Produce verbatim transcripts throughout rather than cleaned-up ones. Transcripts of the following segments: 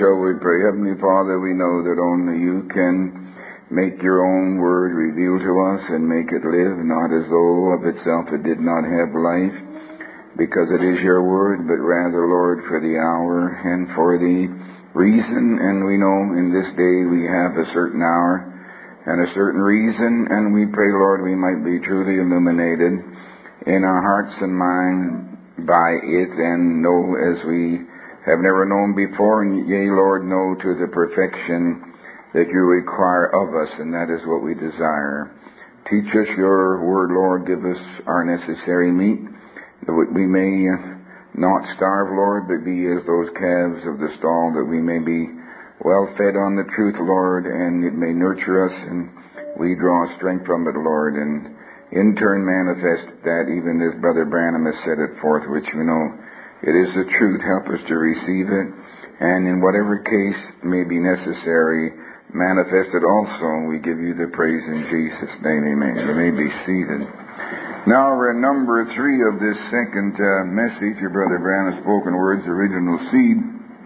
shall we pray. Heavenly Father, we know that only you can make your own word reveal to us and make it live, not as though of itself it did not have life, because it is your word, but rather, Lord, for the hour and for the reason. And we know in this day we have a certain hour and a certain reason, and we pray, Lord, we might be truly illuminated in our hearts and minds by it, and know as we have never known before, and yea, Lord, know to the perfection that you require of us, and that is what we desire. Teach us your word, Lord. Give us our necessary meat, that we may not starve, Lord, but be as those calves of the stall, that we may be well fed on the truth, Lord, and it may nurture us, and we draw strength from it, Lord, and in turn manifest that, even as Brother Branham has set it forth, which we know it is the truth. Help us to receive it, and in whatever case may be necessary, manifest it also. We give you the praise in Jesus' name, amen. You may be seated. Now we're in number three of this second uh, message, your Brother Branham's spoken words, original seed.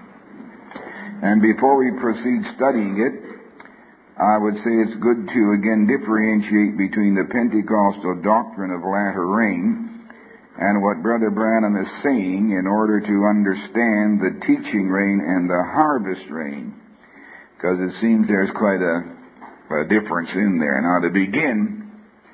And before we proceed studying it, I would say it's good to again differentiate between the Pentecostal doctrine of latter rain and what Brother Branham is saying in order to understand the teaching rain and the harvest rain, because it seems there's quite a, a difference in there. Now to begin,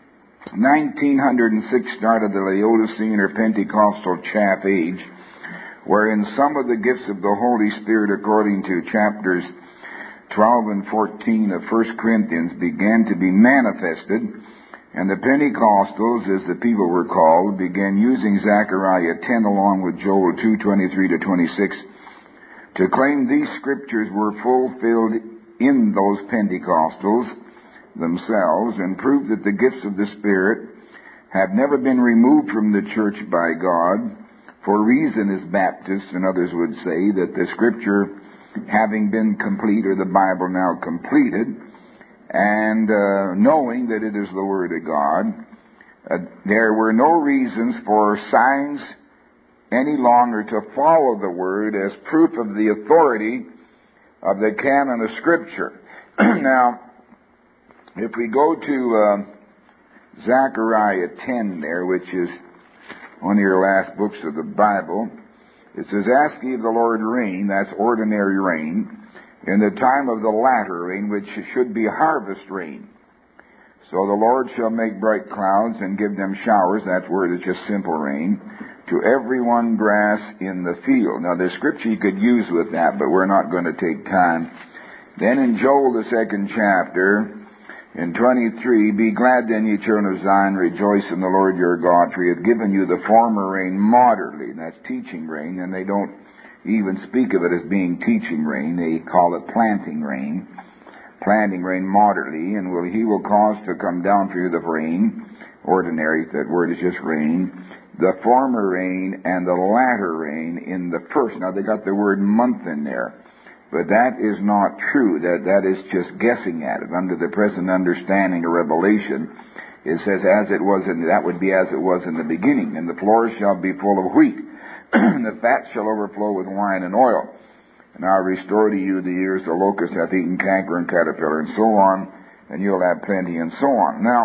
nineteen oh six started the Laodicean or Pentecostal chaff age, wherein some of the gifts of the Holy Spirit, according to chapters twelve and fourteen of First Corinthians, began to be manifested, and the Pentecostals, as the people were called, began using Zechariah ten along with Joel two, twenty-three to twenty-six, to claim these scriptures were fulfilled in those Pentecostals themselves, and prove that the gifts of the Spirit have never been removed from the church by God, for reason, as Baptists and others would say, that the Scripture having been complete, or the Bible now completed, and uh, knowing that it is the Word of God, uh, there were no reasons for signs any longer to follow the Word as proof of the authority of the canon of Scripture. Now, if we go to uh, Zechariah ten there, which is one of your last books of the Bible, it says, "Ask ye of the Lord rain," that's ordinary rain, "in the time of the latter rain, which should be harvest rain. So the Lord shall make bright clouds and give them showers," that word is just simple rain, "to every one grass in the field." Now the scripture you could use with that, but we're not going to take time. Then in Joel, the second chapter, in twenty-three, "Be glad then, ye children of Zion, rejoice in the Lord your God, for he hath given you the former rain moderately." And that's teaching rain, and they don't even speak of it as being teaching rain. They call it planting rain. Planting rain moderately, and will he will cause to come down for you the rain, ordinary, that word is just rain, "the former rain and the latter rain in the first." Now they got the word month in there. But that is not true. That that is just guessing at it. Under the present understanding of Revelation, it says, "As it was in," that would be as it was in the beginning. "And the floors shall be full of wheat, and the fat shall overflow with wine and oil. And I'll restore to you the years the locust hath eaten, canker and caterpillar," and so on, "and you'll have plenty," and so on. Now,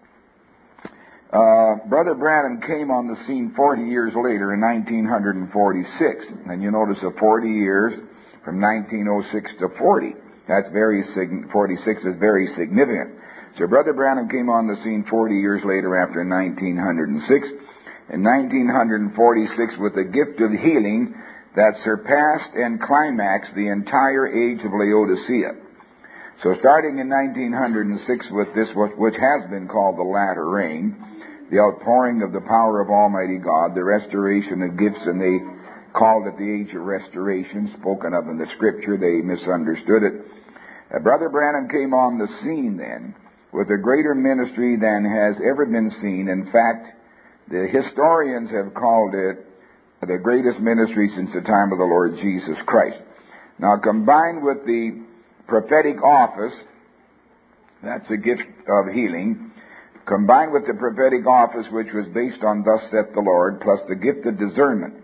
uh, Brother Branham came on the scene forty years later in nineteen forty-six. And you notice the forty years from nineteen oh six to forty. That's very sig- forty-six is very significant. So Brother Branham came on the scene forty years later after nineteen oh six. In nineteen forty-six, with the gift of healing that surpassed and climaxed the entire age of Laodicea. So starting in nineteen oh six with this, which has been called the latter rain, the outpouring of the power of Almighty God, the restoration of gifts, and they called it the age of restoration, spoken of in the Scripture. They misunderstood it. Uh, Brother Branham came on the scene then with a greater ministry than has ever been seen. In fact, the historians have called it the greatest ministry since the time of the Lord Jesus Christ. Now, combined with the prophetic office, that's a gift of healing, combined with the prophetic office, which was based on "Thus saith the Lord," plus the gift of discernment,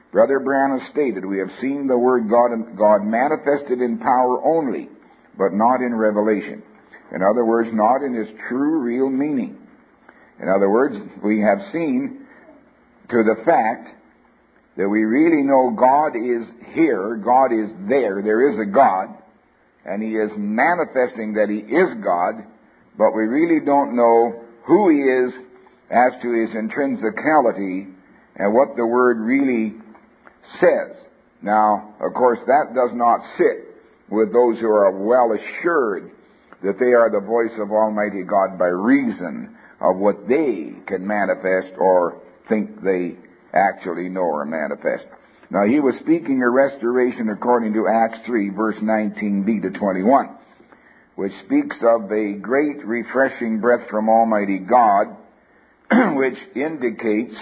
Brother Branham stated, we have seen the Word God, God manifested in power only, but not in revelation. In other words, not in its true, real meaning. In other words, we have seen to the fact that we really know God is here, God is there, there is a God, and He is manifesting that He is God, but we really don't know who He is as to His intrinsicality and what the Word really says. Now, of course, that does not sit with those who are well assured that they are the voice of Almighty God by reason of what they can manifest or think they actually know or manifest. Now, he was speaking of restoration according to Acts three, verse nineteen b to twenty-one, which speaks of a great refreshing breath from Almighty God, which indicates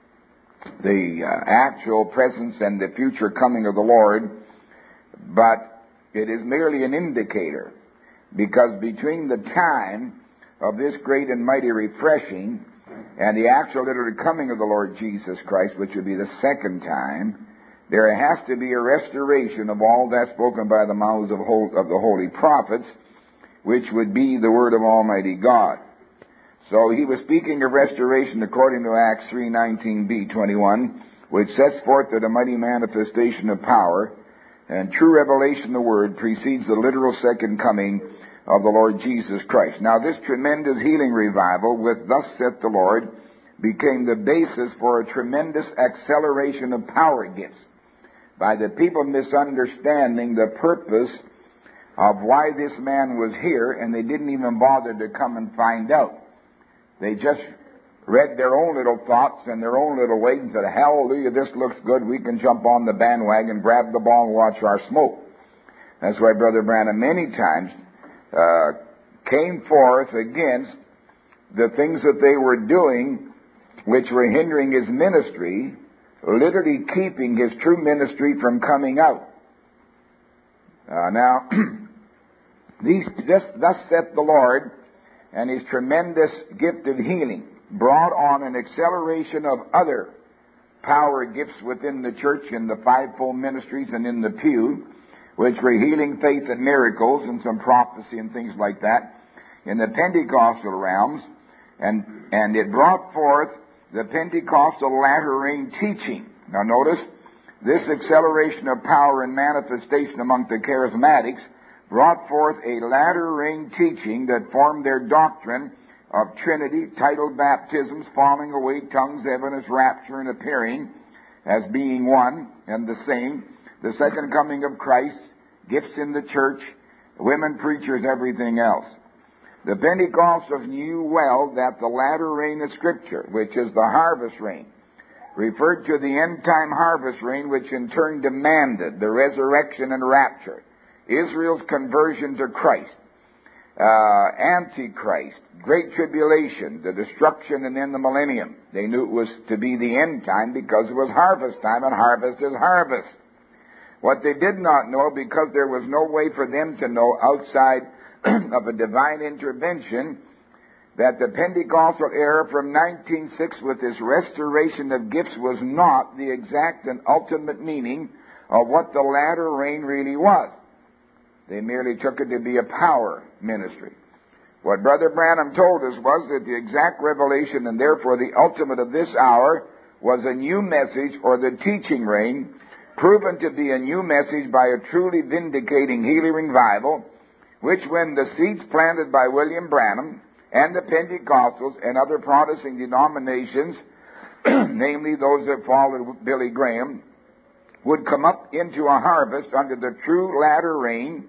the uh, actual presence and the future coming of the Lord, but it is merely an indicator, because between the time of this great and mighty refreshing and the actual literal coming of the Lord Jesus Christ, which would be the second time, there has to be a restoration of all that spoken by the mouths of, whole, of the holy prophets, which would be the word of Almighty God. So he was speaking of restoration according to Acts three nineteen b twenty-one, which sets forth that a mighty manifestation of power and true revelation of the Word precedes the literal second coming of the Lord Jesus Christ. Now, this tremendous healing revival with "Thus saith the Lord" became the basis for a tremendous acceleration of power gifts by the people misunderstanding the purpose of why this man was here, and they didn't even bother to come and find out. They just read their own little thoughts and their own little ways and said, hallelujah, this looks good, we can jump on the bandwagon, grab the ball and watch our smoke. That's why Brother Branham many times uh, came forth against the things that they were doing which were hindering his ministry, literally keeping his true ministry from coming out. Uh, now, these, this, thus saith the Lord, and his tremendous gift of healing brought on an acceleration of other power gifts within the church in the fivefold ministries and in the pew, which were healing, faith, and miracles, and some prophecy and things like that in the Pentecostal realms, and, and it brought forth the Pentecostal latter rain teaching. Now notice, this acceleration of power and manifestation among the charismatics brought forth a latter rain teaching that formed their doctrine of Trinity, titled baptisms, falling away, tongues, evidence, rapture, and appearing as being one and the same, the second coming of Christ, gifts in the church, women preachers, everything else. The Pentecostals knew well that the latter rain of Scripture, which is the harvest rain, referred to the end-time harvest rain, which in turn demanded the resurrection and rapture, Israel's conversion to Christ, uh, Antichrist, Great Tribulation, the destruction, and then the millennium. They knew it was to be the end time because it was harvest time, and harvest is harvest. What they did not know, because there was no way for them to know outside of a divine intervention, that the Pentecostal era from nineteen oh six with this restoration of gifts was not the exact and ultimate meaning of what the latter rain really was. They merely took it to be a power ministry. What Brother Branham told us was that the exact revelation and therefore the ultimate of this hour was a new message, or the teaching rain, proven to be a new message by a truly vindicating healing revival, which when the seeds planted by William Branham and the Pentecostals and other Protestant denominations, namely those that followed Billy Graham, would come up into a harvest under the true latter rain,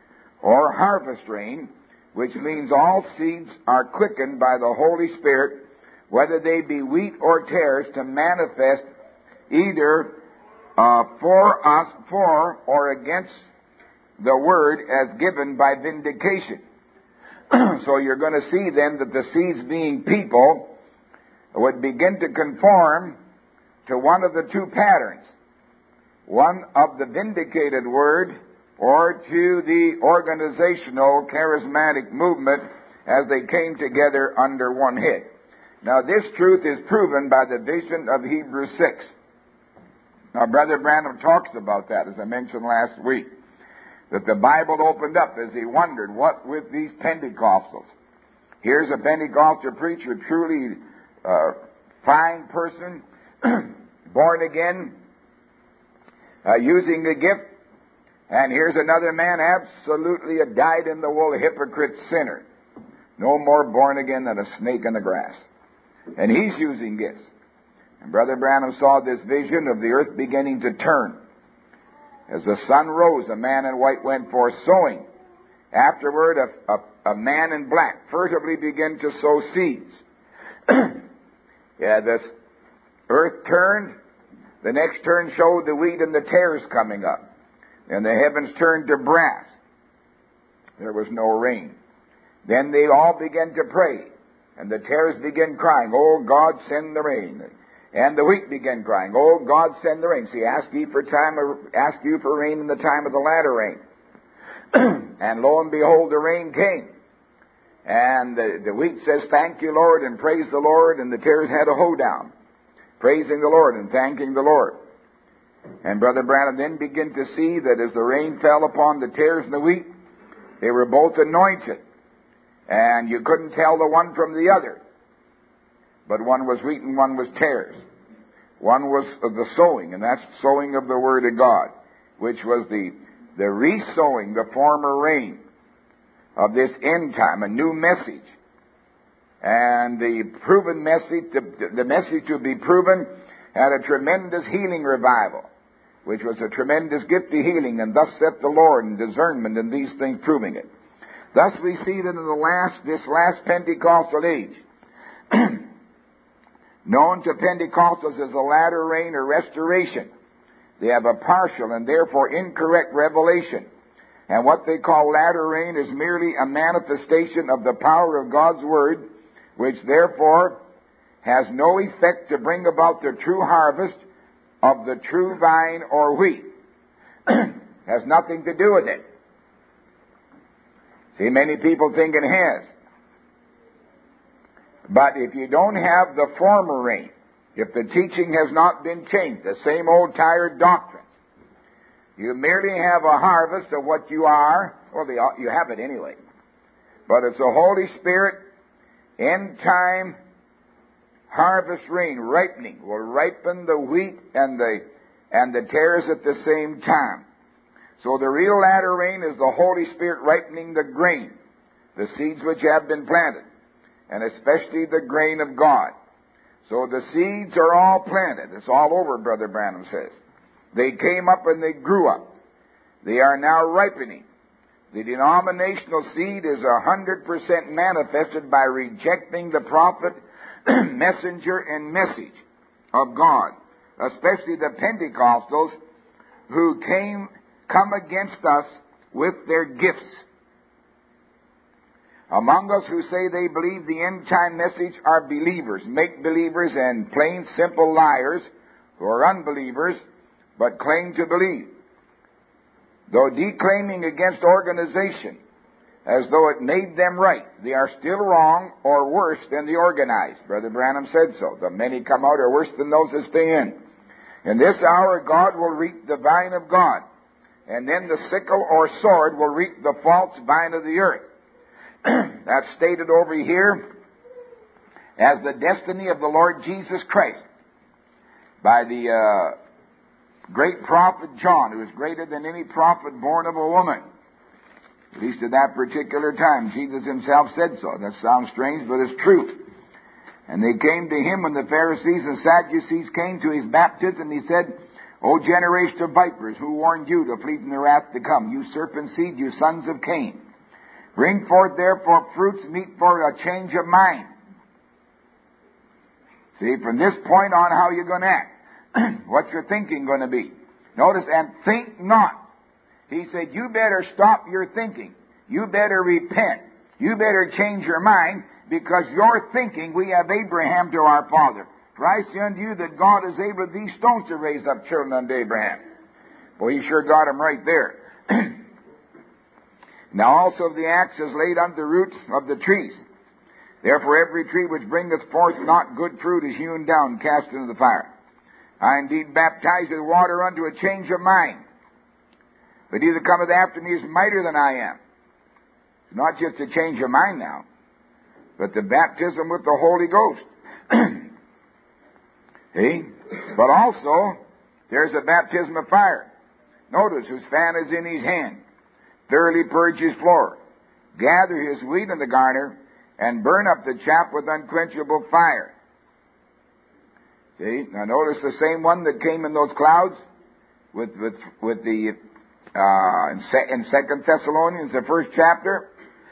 or harvest rain, which means all seeds are quickened by the Holy Spirit, whether they be wheat or tares, to manifest either uh, for us, for or against the word as given by vindication. So you're going to see then that the seeds, being people, would begin to conform to one of the two patterns. One of the vindicated word, or to the organizational charismatic movement as they came together under one head. Now this truth is proven by the vision of Hebrews six. Now, Brother Branham talks about that, as I mentioned last week, that the Bible opened up as he wondered what with these Pentecostals. Here's a Pentecostal preacher, truly uh, fine person, born again, uh, using the gift. And here's another man, absolutely a dyed-in-the-wool hypocrite sinner. No more born again than a snake in the grass. And he's using gifts. And Brother Branham saw this vision of the earth beginning to turn. As the sun rose, a man in white went forth sowing. Afterward, a, a, a man in black furtively began to sow seeds. Yeah, this earth turned. The next turn showed the wheat and the tares coming up. And the heavens turned to brass. There was no rain. Then they all began to pray. And the tares began crying, "Oh, God, send the rain." And the wheat began crying, "Oh, God, send the rain." See, ask ye for time, ask you for rain in the time of the latter rain. And lo and behold, the rain came. And the, the wheat says, "Thank you, Lord," and praise the Lord. And the tares had a hoedown, praising the Lord and thanking the Lord. And Brother Branham then began to see that as the rain fell upon the tares and the wheat, they were both anointed. And you couldn't tell the one from the other. But one was wheat and one was tares. One was of the sowing, and that's sowing of the Word of God, which was the, the re-sowing, the former rain of this end time, a new message. And the proven message, the, the message to be proven, had a tremendous healing revival, which was a tremendous gift of healing, and thus saith the Lord, and discernment in these things proving it. Thus we see that in the last, this last Pentecostal age, known to Pentecostals as a latter rain or restoration, they have a partial and therefore incorrect revelation. And what they call latter rain is merely a manifestation of the power of God's Word, which therefore has no effect to bring about the true harvest of the true vine or wheat. Has nothing to do with it. See, many people think it has. But if you don't have the former rain, if the teaching has not been changed, the same old tired doctrines, you merely have a harvest of what you are. Well, you have it anyway. But it's a Holy Spirit end time harvest rain, ripening, will ripen the wheat and the and the tares at the same time. So the real latter rain is the Holy Spirit ripening the grain, the seeds which have been planted, and especially the grain of God. So the seeds are all planted. It's all over, Brother Branham says. They came up and they grew up. They are now ripening. The denominational seed is a hundred percent manifested by rejecting the prophet, messenger, and message of God, especially the Pentecostals who came come against us with their gifts. Among us who say they believe the end-time message are believers, make-believers, and plain, simple liars who are unbelievers, but claim to believe. Though declaiming against organization, as though it made them right, they are still wrong or worse than the organized. Brother Branham said so. The many come out are worse than those that stay in. In this hour, God will reap the vine of God, and then the sickle or sword will reap the false vine of the earth. That's stated over here as the destiny of the Lord Jesus Christ by the uh, great prophet John, who is greater than any prophet born of a woman. At least at that particular time, Jesus himself said so. That sounds strange, but it's true. And they came to him when the Pharisees and Sadducees came to his baptism. He said, "O generation of vipers, who warned you to flee from the wrath to come? You serpent seed, you sons of Cain. Bring forth therefore fruits meet for a change of mind." See, from this point on, how you're going to act. What's your thinking going to be? Notice, and think not. He said, you better stop your thinking. You better repent. You better change your mind, because your thinking, we have Abraham to our father. For I say unto you that God is able of these stones to raise up children unto Abraham. Well, he sure got him right there. Now also the axe is laid unto the roots of the trees. Therefore every tree which bringeth forth not good fruit is hewn down and cast into the fire. I indeed baptize with water unto a change of mind. But he that cometh after me is mightier than I am. It's not just a change of mind now, but the baptism with the Holy Ghost. See? But also, there's a baptism of fire. Notice, whose fan is in his hand. Thoroughly purge his floor. Gather his wheat in the garner, and burn up the chaff with unquenchable fire. See? Now notice the same one that came in those clouds with with with the uh, in, se- in Second Thessalonians, the first chapter.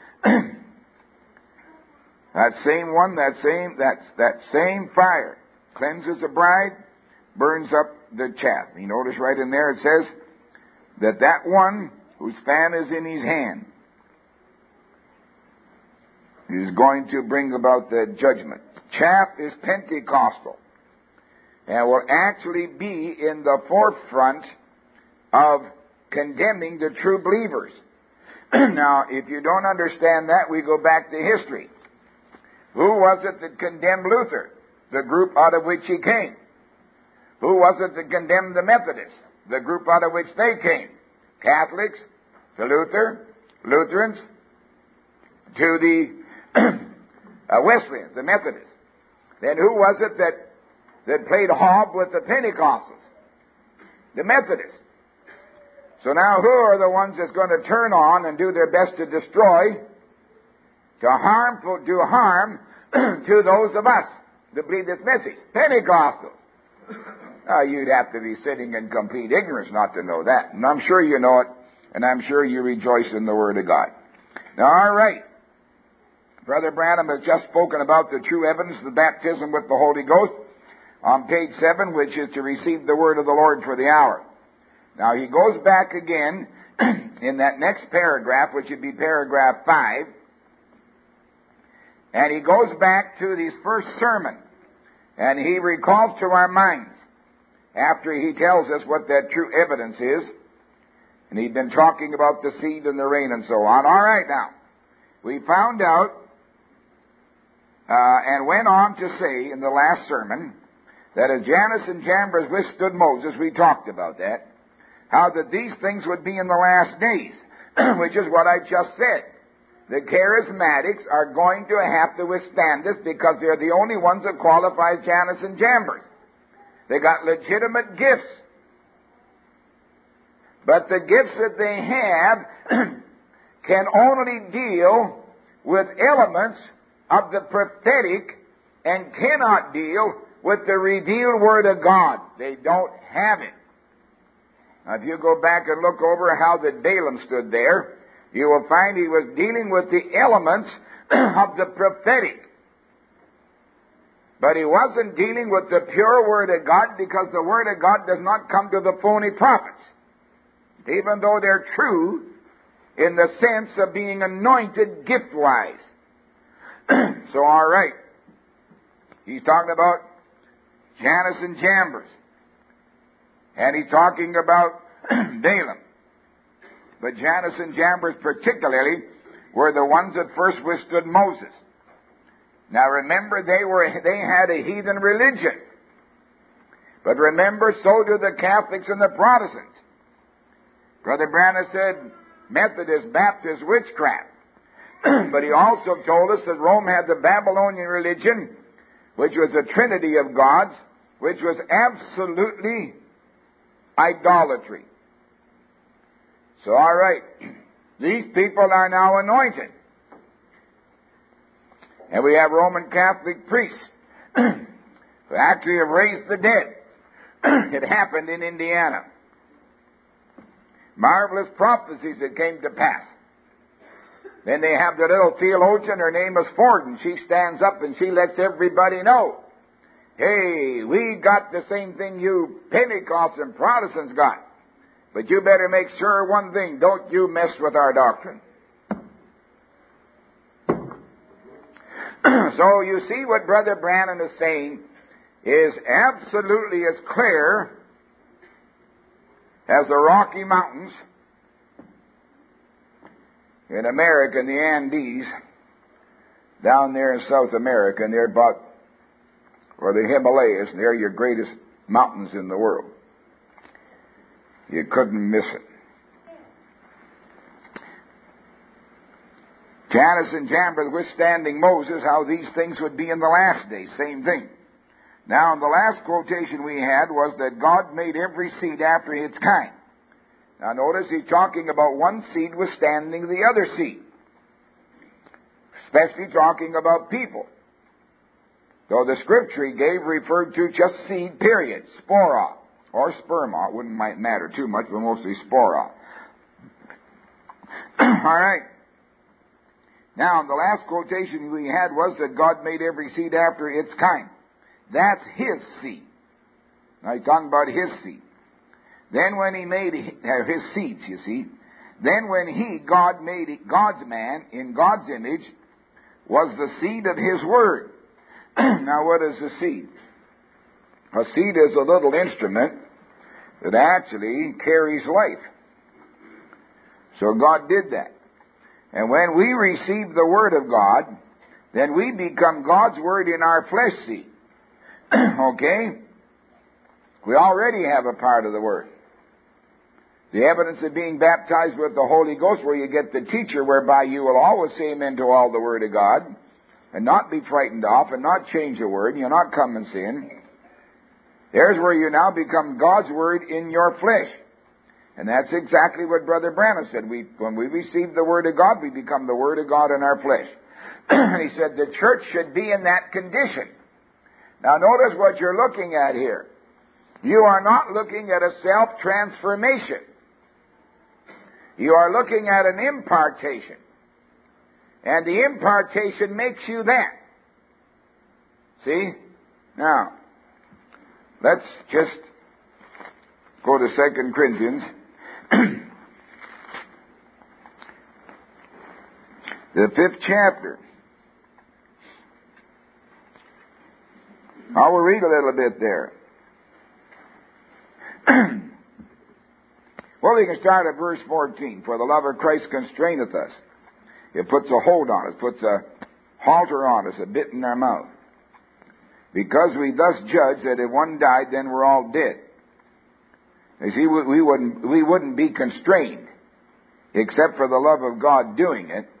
That same one, that same that that same fire cleanses the bride, burns up the chaff. You notice right in there it says that that one whose fan is in his hand is going to bring about the judgment. Chaff is Pentecostal, and will actually be in the forefront of condemning the true believers. Now, if you don't understand that, we go back to history. Who was it that condemned Luther, the group out of which he came? Who was it that condemned the Methodists, the group out of which they came? Catholics to Luther, Lutherans to the uh, Wesleyans, the Methodists. Then who was it that, that played hob with the Pentecostals? The Methodists. So now who are the ones that's going to turn on and do their best to destroy, to harm, do harm to those of us that believe this message? Pentecostals. Now, you'd have to be sitting in complete ignorance not to know that. And I'm sure you know it, and I'm sure you rejoice in the Word of God. Now, all right. Brother Branham has just spoken about the true evidence of the baptism with the Holy Ghost on page seven, which is to receive the word of the Lord for the hour. Now, he goes back again in that next paragraph, which would be paragraph five, and he goes back to his first sermon, and he recalls to our minds, after he tells us what that true evidence is, and he'd been talking about the seed and the rain and so on. All right, now, we found out uh, and went on to say in the last sermon that as Jannes and Jambres withstood Moses, we talked about that, how that these things would be in the last days, which is what I just said. The charismatics are going to have to withstand this because they're the only ones that qualify as Jannes and Jambres. They got legitimate gifts. But the gifts that they have can only deal with elements of the prophetic and cannot deal with the revealed Word of God. They don't have it. Now, if you go back and look over how that Balaam stood there, you will find he was dealing with the elements of the prophetic. But he wasn't dealing with the pure Word of God, because the Word of God does not come to the phony prophets, even though they're true in the sense of being anointed gift-wise. So, all right. He's talking about Jannes and Jambres. And he's talking about Balaam. But Jannes and Jambres particularly were the ones that first withstood Moses. Now remember, they were they had a heathen religion. But remember, so do the Catholics and the Protestants. Brother Branham said Methodist, Baptist, witchcraft. But he also told us that Rome had the Babylonian religion, which was a trinity of gods, which was absolutely idolatry. So, all right, these people are now anointed. And we have Roman Catholic priests who actually have raised the dead. It happened in Indiana. Marvelous prophecies that came to pass. Then they have the little theologian, her name is Ford, and she stands up and she lets everybody know, hey, we got the same thing you Pentecostals and Protestants got. But you better make sure one thing, don't you mess with our doctrine. So you see what Brother Branham is saying is absolutely as clear as the Rocky Mountains in America, in the Andes, down there in South America, and they're about, or the Himalayas, and they're your greatest mountains in the world. You couldn't miss it. Jannes and Jambres withstanding Moses, how these things would be in the last days. Same thing. Now, the last quotation we had was that God made every seed after its kind. Now, notice he's talking about one seed withstanding the other seed. Especially talking about people. So the scripture he gave referred to just seed, period. Spora, or sperma. It wouldn't might matter too much, but mostly spora. All right. Now, the last quotation we had was that God made every seed after its kind. That's his seed. Now, he's talking about his seed. Then when he made uh, his seeds, you see, then when he, God, made God's man in God's image, was the seed of his word. Now, what is a seed? A seed is a little instrument that actually carries life. So God did that. And when we receive the word of God, then we become God's word in our flesh seed. Okay? We already have a part of the word. The evidence of being baptized with the Holy Ghost, where you get the teacher, whereby you will always say amen to all the word of God, and not be frightened off, and not change the word, and you'll not come and sin. There's where you now become God's word in your flesh. And that's exactly what Brother Branham said. We, when we receive the word of God, we become the word of God in our flesh. He said the church should be in that condition. Now notice what you're looking at here. You are not looking at a self-transformation. You are looking at an impartation. And the impartation makes you that. See? Now, let's just go to Second Corinthians. The fifth chapter. I will read a little bit there. Well, we can start at verse fourteen. For the love of Christ constraineth us. It puts a hold on us, puts a halter on us, a bit in our mouth. Because we thus judge that if one died, then we're all dead. You see, we wouldn't, we wouldn't be constrained, except for the love of God doing it.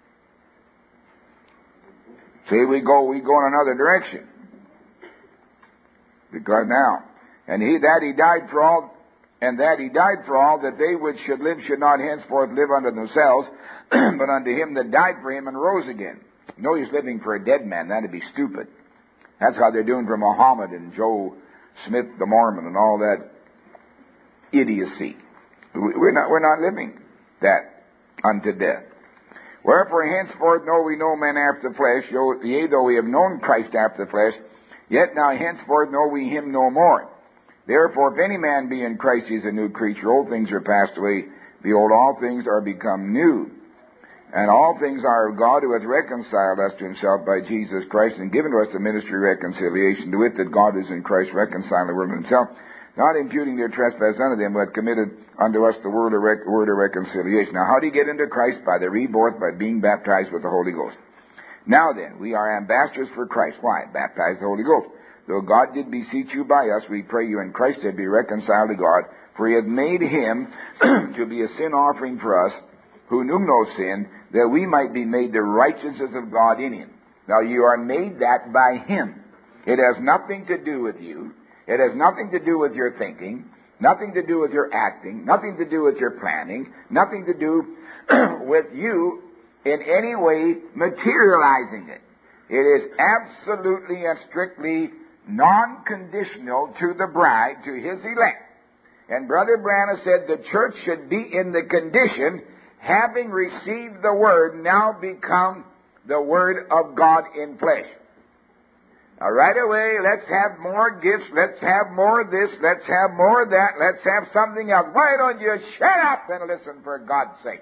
See, we go, we go in another direction. Because now, and he, that he died for all, and that he died for all, that they which should live should not henceforth live unto themselves, but unto him that died for him and rose again. No use living for a dead man, that'd be stupid. That's how they're doing for Muhammad and Joe Smith the Mormon and all that idiocy. We're not, we're not living that unto death. Wherefore henceforth know we no man after the flesh, yea, though we have known Christ after the flesh, yet now henceforth know we him no more. Therefore, if any man be in Christ, he is a new creature. Old things are passed away. Behold, all things are become new. And all things are of God, who hath reconciled us to himself by Jesus Christ, and given to us the ministry of reconciliation, to wit, that God is in Christ reconciling the world to himself, not imputing their trespass unto them, but committed unto us the word of, rec- word of reconciliation. Now, how do you get into Christ? By the rebirth, by being baptized with the Holy Ghost. Now then, we are ambassadors for Christ. Why? Baptized the Holy Ghost. Though God did beseech you by us, we pray you in Christ to be reconciled to God, for he hath made him to be a sin offering for us, who knew no sin, that we might be made the righteousness of God in him. Now you are made that by him. It has nothing to do with you. It has nothing to do with your thinking, nothing to do with your acting, nothing to do with your planning, nothing to do with you in any way materializing it. It is absolutely and strictly non-conditional to the bride, to his elect. And Brother Branham said the church should be in the condition, having received the word, now become the word of God in flesh. Now right away, let's have more gifts, let's have more of this, let's have more of that, let's have something else. Why don't you shut up and listen for God's sake?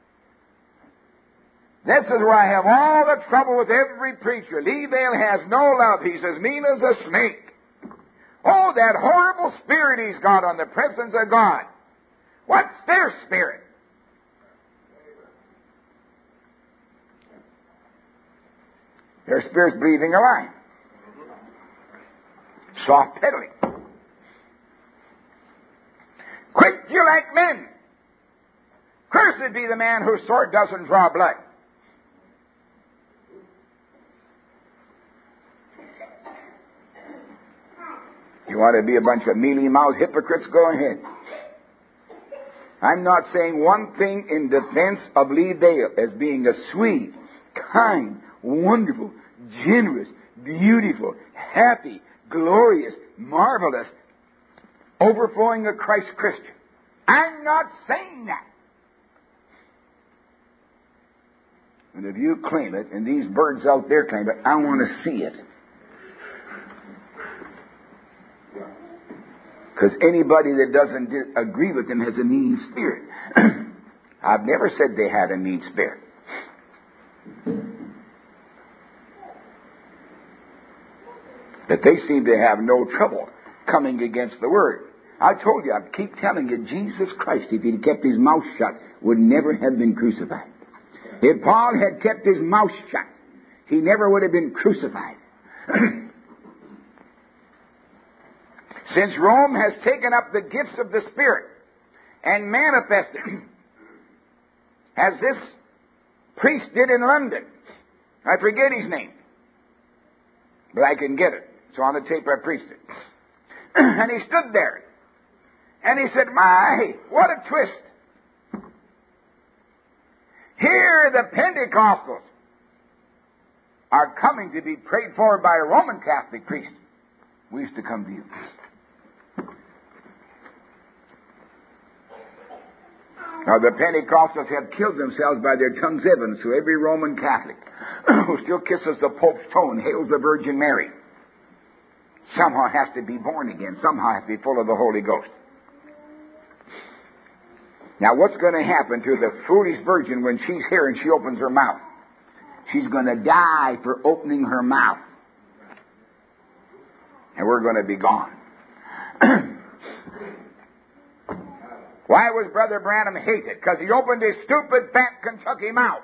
This is where I have all the trouble with every preacher. Lee Vale has no love. He's as mean as a snake. Oh, that horrible spirit he's got on the presence of God. What's their spirit? Their spirit's breathing a lie. Soft peddling. you like men. Cursed be the man whose sword doesn't draw blood. You want to be a bunch of mealy-mouthed hypocrites? Go ahead. I'm not saying one thing in defense of Lee Dale as being a sweet, kind, wonderful, generous, beautiful, happy, glorious, marvelous, overflowing of Christ Christian. I'm not saying that. And if you claim it, and these birds out there claim it, I want to see it. Because anybody that doesn't di- agree with them has a mean spirit. I've never said they had a mean spirit. But they seem to have no trouble coming against the Word. I told you, I keep telling you, Jesus Christ, if he'd kept his mouth shut, would never have been crucified. If Paul had kept his mouth shut, he never would have been crucified. Since Rome has taken up the gifts of the Spirit and manifested, as this priest did in London. I forget his name, but I can get it. It's on the tape I preached it. And he stood there, and he said, my, what a twist. Here the Pentecostals are coming to be prayed for by a Roman Catholic priest. We used to come to you. Now, the Pentecostals have killed themselves by their tongues even, so every Roman Catholic who still kisses the Pope's toe and hails the Virgin Mary somehow has to be born again, somehow has to be full of the Holy Ghost. Now, what's going to happen to the foolish virgin when she's here and she opens her mouth? She's going to die for opening her mouth. And we're going to be gone. Why was Brother Branham hated? Because he opened his stupid, fat Kentucky mouth.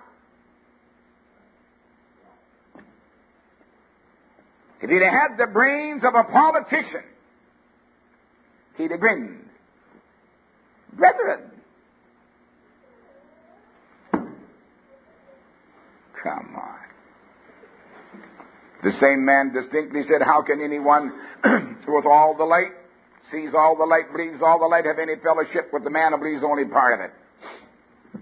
If he'd have had the brains of a politician, he'd have grinned. Brethren, come on. The same man distinctly said, how can anyone with all the light, sees all the light, believes all the light, have any fellowship with the man who believes only part of it?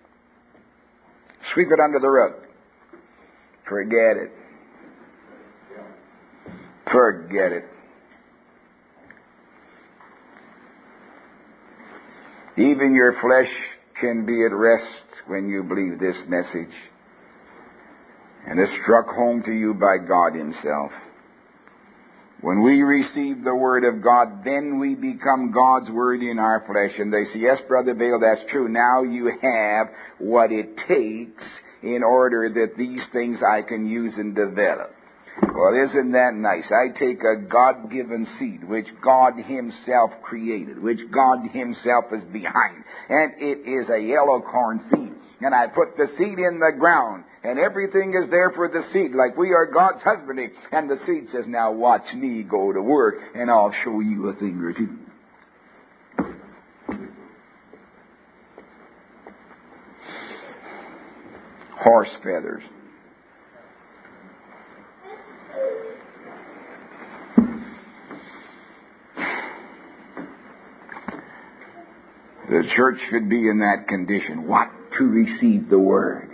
Sweep it under the rug. Forget it. Forget it. Even your flesh can be at rest when you believe this message. And it's struck home to you by God Himself. When we receive the Word of God, then we become God's Word in our flesh. And they say, yes, Brother Vail, that's true. Now you have what it takes in order that these things I can use and develop. Well, isn't that nice? I take a God-given seed, which God Himself created, which God Himself is behind, and it is a yellow corn seed. And I put the seed in the ground, and everything is there for the seed, like we are God's husbandry. And the seed says, now watch me go to work, and I'll show you a thing or two. Horse feathers. The church should be in that condition. What? To receive the Word.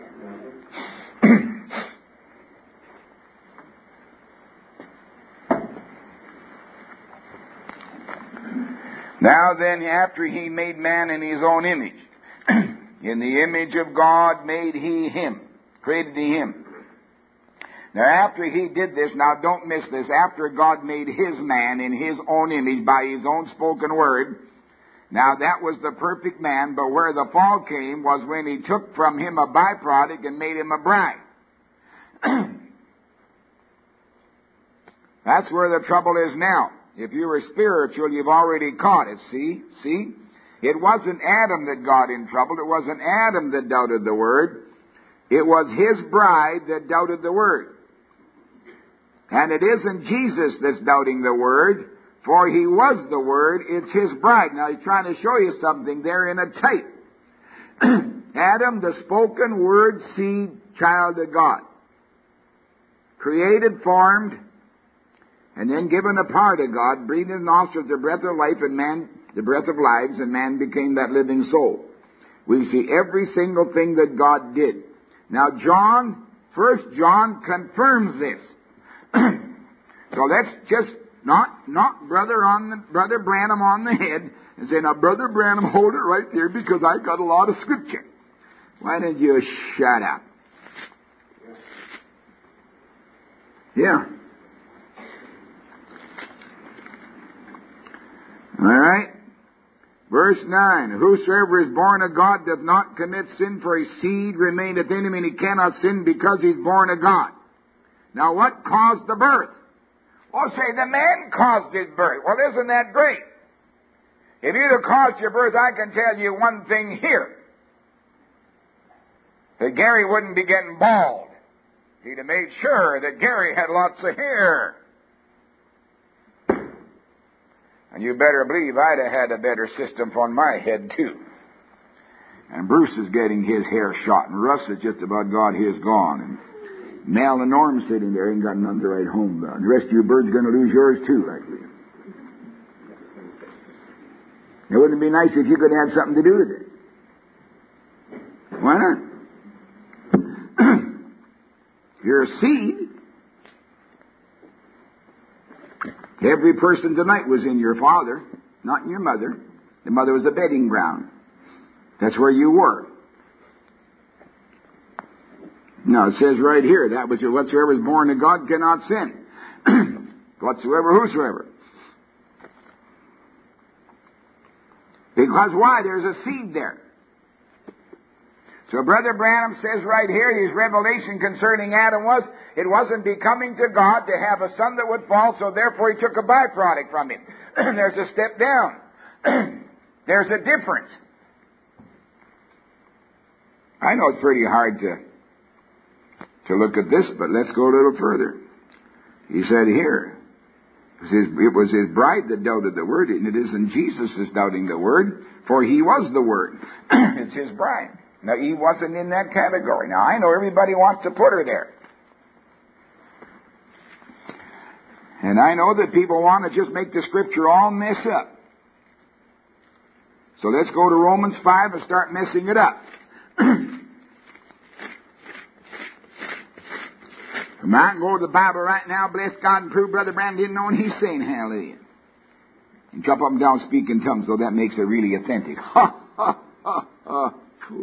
Now then, after He made man in His own image, in the image of God made He him, created He him. Now after He did this, now don't miss this, after God made His man in His own image by His own spoken word, now that was the perfect man, but where the fall came was when He took from him a byproduct and made him a bride. That's where the trouble is now. If you were spiritual, you've already caught it. See? See? It wasn't Adam that got in trouble. It wasn't Adam that doubted the Word. It was his bride that doubted the Word. And it isn't Jesus that's doubting the Word. For he was the Word, it's his bride. Now he's trying to show you something there in a type. Adam, the spoken word, seed, child of God. Created, formed, and then given a power to God, breathed in the nostrils the breath of life, and man, the breath of lives, and man became that living soul. We see every single thing that God did. Now John, First John confirms this. So let's just not not brother on the, Brother Branham on the head and say, now Brother Branham, hold it right there because I got a lot of scripture. Why don't you shut up? Yeah. All right. Verse nine, whosoever is born of God doth not commit sin, for his seed remaineth in him, and he cannot sin because he's born of God. Now what caused the birth? Well, say the man caused his birth. Well, isn't that great? If you'd have caused your birth, I can tell you one thing here. That Gary wouldn't be getting bald. He'd have made sure that Gary had lots of hair. And you better believe I'd have had a better system for my head, too. And Bruce is getting his hair shot, and Russ has just about got his gone. And Mel and Norm sitting there ain't got none to write home about. And the rest of you birds going to lose yours, too, likely. It wouldn't be nice if you could have something to do with it. Why not? You're a seed. Every person tonight was in your father, not in your mother. The mother was a bedding ground. That's where you were. Now it says right here, that which whatsoever is born of God cannot sin. Whatsoever, whosoever. Because why? There's a seed there. So Brother Branham says right here, his revelation concerning Adam was, it wasn't becoming to God to have a son that would fall, so therefore he took a byproduct from him. There's a step down. There's a difference. I know it's pretty hard to, to look at this, but let's go a little further. He said here, it was his, it was his bride that doubted the word, and it isn't Jesus that's doubting the word, for he was the word. It's his bride. Now, Eve wasn't in that category. Now, I know everybody wants to put her there. And I know that people want to just make the Scripture all mess up. So let's go to Romans five and start messing it up. I can go to the Bible right now, bless God, and prove Brother Branham didn't know what he's saying, hallelujah. And jump up and down, speak in tongues, so that makes it really authentic. Ha, ha, ha, ha.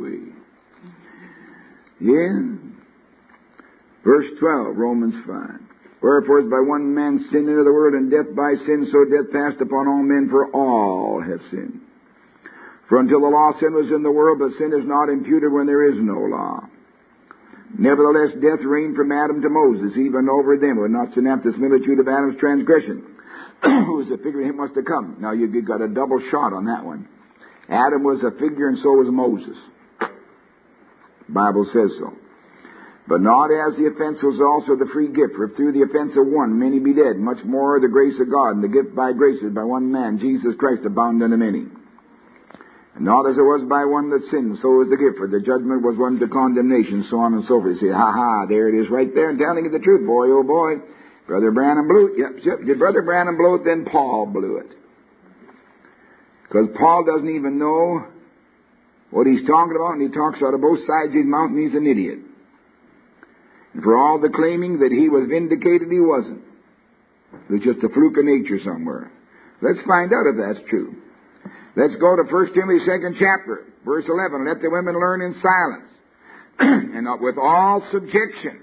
Yeah. Verse twelve, Romans five. Wherefore as by one man sin into the world, and death by sin, so death passed upon all men, for all have sinned. For until the law, sin was in the world, but sin is not imputed when there is no law. Nevertheless, death reigned from Adam to Moses, even over them who had not sinned after the similitude of Adam's transgression, who was a figure of him was to come. Now you got a double shot on that one. Adam was a figure, and so was Moses. The Bible says so. But not as the offense was also the free gift. For if through the offense of one many be dead, much more the grace of God, and the gift by grace is by one man, Jesus Christ, abound unto many. And not as it was by one that sinned, so was the gift. For the judgment was one to condemnation, so on and so forth. You say, ha ha, there it is right there, and telling you the truth, boy, oh boy. Brother Branham blew it. Yep, yep. Did Brother Branham blow it? Then Paul blew it. Because Paul doesn't even know what he's talking about, and he talks out of both sides of his mouth, and he's an idiot. And for all the claiming that he was vindicated, he wasn't. It was just a fluke of nature somewhere. Let's find out if that's true. Let's go to First Timothy, second chapter, verse eleven. Let the women learn in silence, and not with all subjection.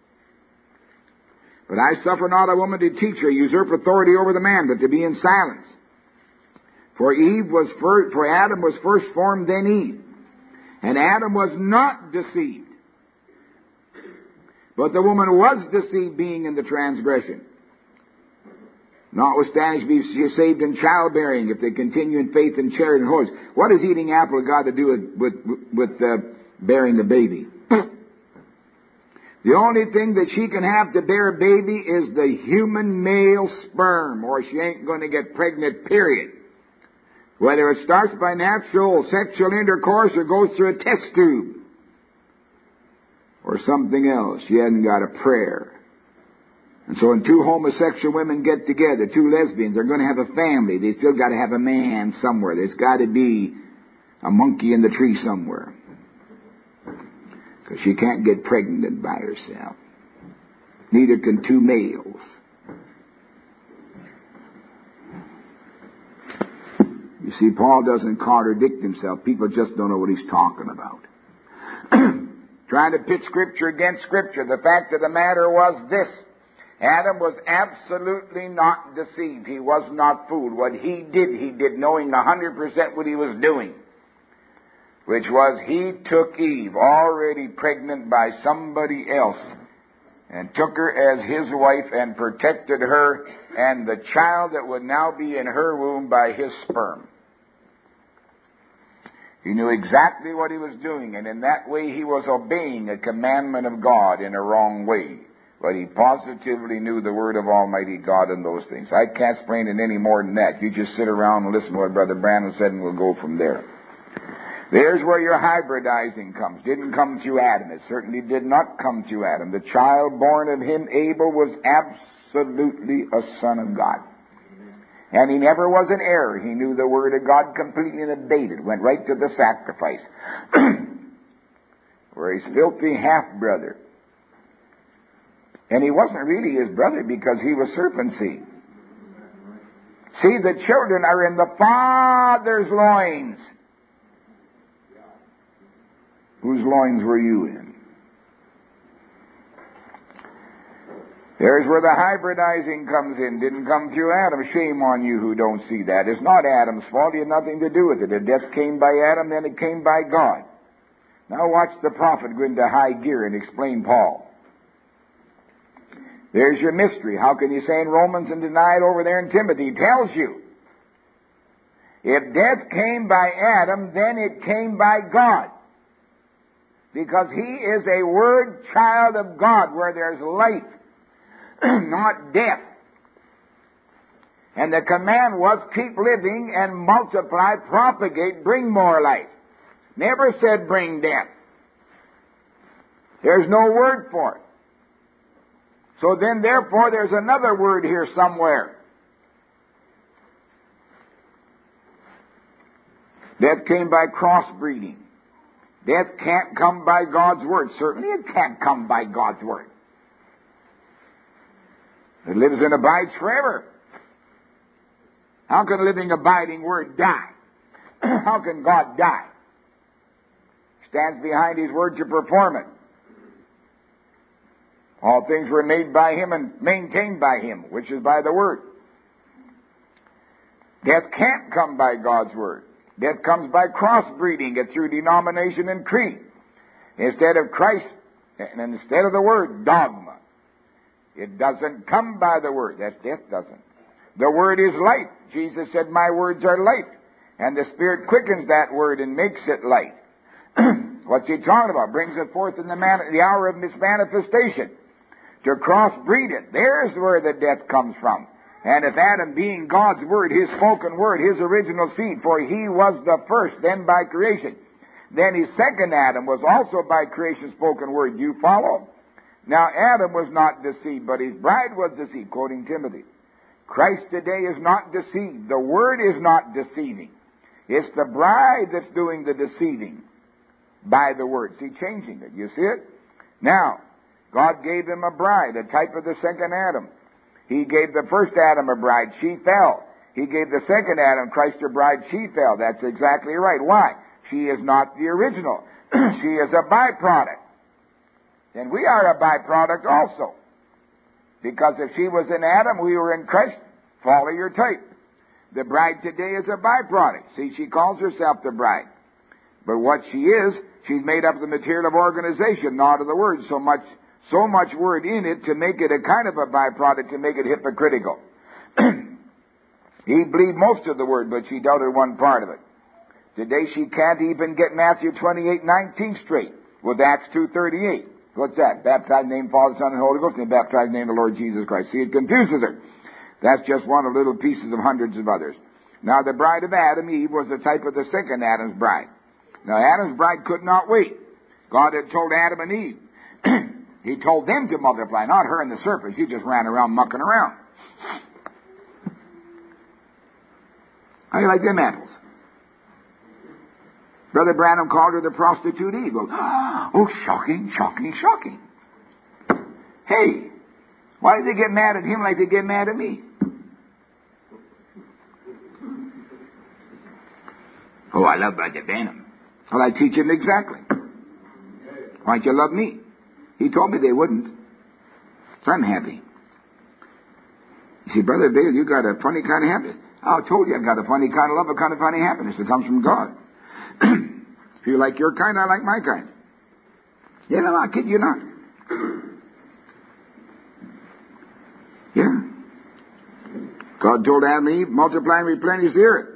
But I suffer not a woman to teach her, usurp authority over the man, but to be in silence. For Eve was first, for Adam was first formed, then Eve. And Adam was not deceived. But the woman was deceived, being in the transgression. Notwithstanding, she is saved in childbearing, if they continue in faith and charity and holiness. What has eating apple got to do with, with, with uh, bearing the baby? The only thing that she can have to bear a baby is the human male sperm, or she ain't going to get pregnant, period. Whether it starts by natural sexual intercourse or goes through a test tube or something else, she hasn't got a prayer. And so when two homosexual women get together, two lesbians, they're going to have a family. They still got to have a man somewhere. There's got to be a monkey in the tree somewhere. Because she can't get pregnant by herself. Neither can two males. You see, Paul doesn't contradict himself. People just don't know what he's talking about. Trying to pit Scripture against Scripture. The fact of the matter was this. Adam was absolutely not deceived. He was not fooled. What he did, he did knowing one hundred percent what he was doing. Which was he took Eve, already pregnant by somebody else, and took her as his wife and protected her and the child that would now be in her womb by his sperm. He knew exactly what he was doing, and in that way he was obeying a commandment of God in a wrong way. But he positively knew the Word of Almighty God in those things. I can't explain it any more than that. You just sit around and listen to what Brother Branham said, and we'll go from there. There's where your hybridizing comes. Didn't come through Adam. It certainly did not come through Adam. The child born of him, Abel, was absolutely a son of God. And he never was in error. He knew the Word of God completely and obeyed it. Went right to the sacrifice. Where his filthy half-brother. And he wasn't really his brother because he was serpent seed. See, the children are in the Father's loins. Whose loins were you in? There's where the hybridizing comes in. Didn't come through Adam. Shame on you who don't see that. It's not Adam's fault. He had nothing to do with it. The death came by Adam, then it came by God. Now watch the prophet go into high gear and explain Paul. There's your mystery. How can you say in Romans and deny it over there in Timothy? He tells you. If death came by Adam, then it came by God. Because he is a word child of God where there's life, not death. And the command was keep living and multiply, propagate, bring more life. Never said bring death. There's no word for it. So then, therefore, there's another word here somewhere. Death came by crossbreeding. Death can't come by God's Word. Certainly it can't come by God's Word. It lives and abides forever. How can a living, abiding Word die? How can God die? He stands behind His Word to perform it. All things were made by Him and maintained by Him, which is by the Word. Death can't come by God's Word. Death comes by crossbreeding it through denomination and creed. Instead of Christ, and instead of the Word, dogma. It doesn't come by the Word. That's death doesn't. The Word is life. Jesus said, my words are life. And the Spirit quickens that Word and makes it life. What's He talking about? Brings it forth in the, man- the hour of its manifestation. To crossbreed it. There's where the death comes from. And if Adam, being God's Word, His spoken Word, His original seed, for he was the first, then by creation. Then his second Adam was also by creation spoken Word. Do you follow? Now Adam was not deceived, but his bride was deceived, quoting Timothy. Christ today is not deceived. The Word is not deceiving. It's the bride that's doing the deceiving by the Word. See, changing it. You see it? Now, God gave him a bride, a type of the second Adam. He gave the first Adam a bride. She fell. He gave the second Adam, Christ, a bride. She fell. That's exactly right. Why? She is not the original. She is a byproduct. And we are a byproduct also. Because if she was in Adam, we were in Christ. Follow your type. The bride today is a byproduct. See, she calls herself the bride. But what she is, she's made up of the material of organization, not of the Word. So much So much Word in it to make it a kind of a byproduct, to make it hypocritical. He believed most of the Word, but she doubted one part of it. Today she can't even get Matthew twenty-eight nineteen straight with Acts two thirty-eight, What's that? Baptized in the name of the Father, Son, and Holy Ghost, and they baptized in the name of the Lord Jesus Christ. See, it confuses her. That's just one of little pieces of hundreds of others. Now, the bride of Adam, Eve, was the type of the second Adam's bride. Now, Adam's bride could not wait. God had told Adam and Eve. He told them to multiply, not her and the serpent. She just ran around mucking around. How do you like them apples? Brother Branham called her the prostitute Eve. Oh, shocking, shocking, shocking. Hey, why did they get mad at him like they get mad at me? Oh, I love Brother Branham. Well, I teach him exactly. Why don't you love me? He told me they wouldn't. So I'm happy. You see, Brother Bill, you got a funny kind of happiness. I told you I've got a funny kind of love, a kind of funny happiness that comes from God. If you like your kind, I like my kind. Yeah, no, I kid you not. Yeah. God told Adam and Eve, multiply and replenish the earth.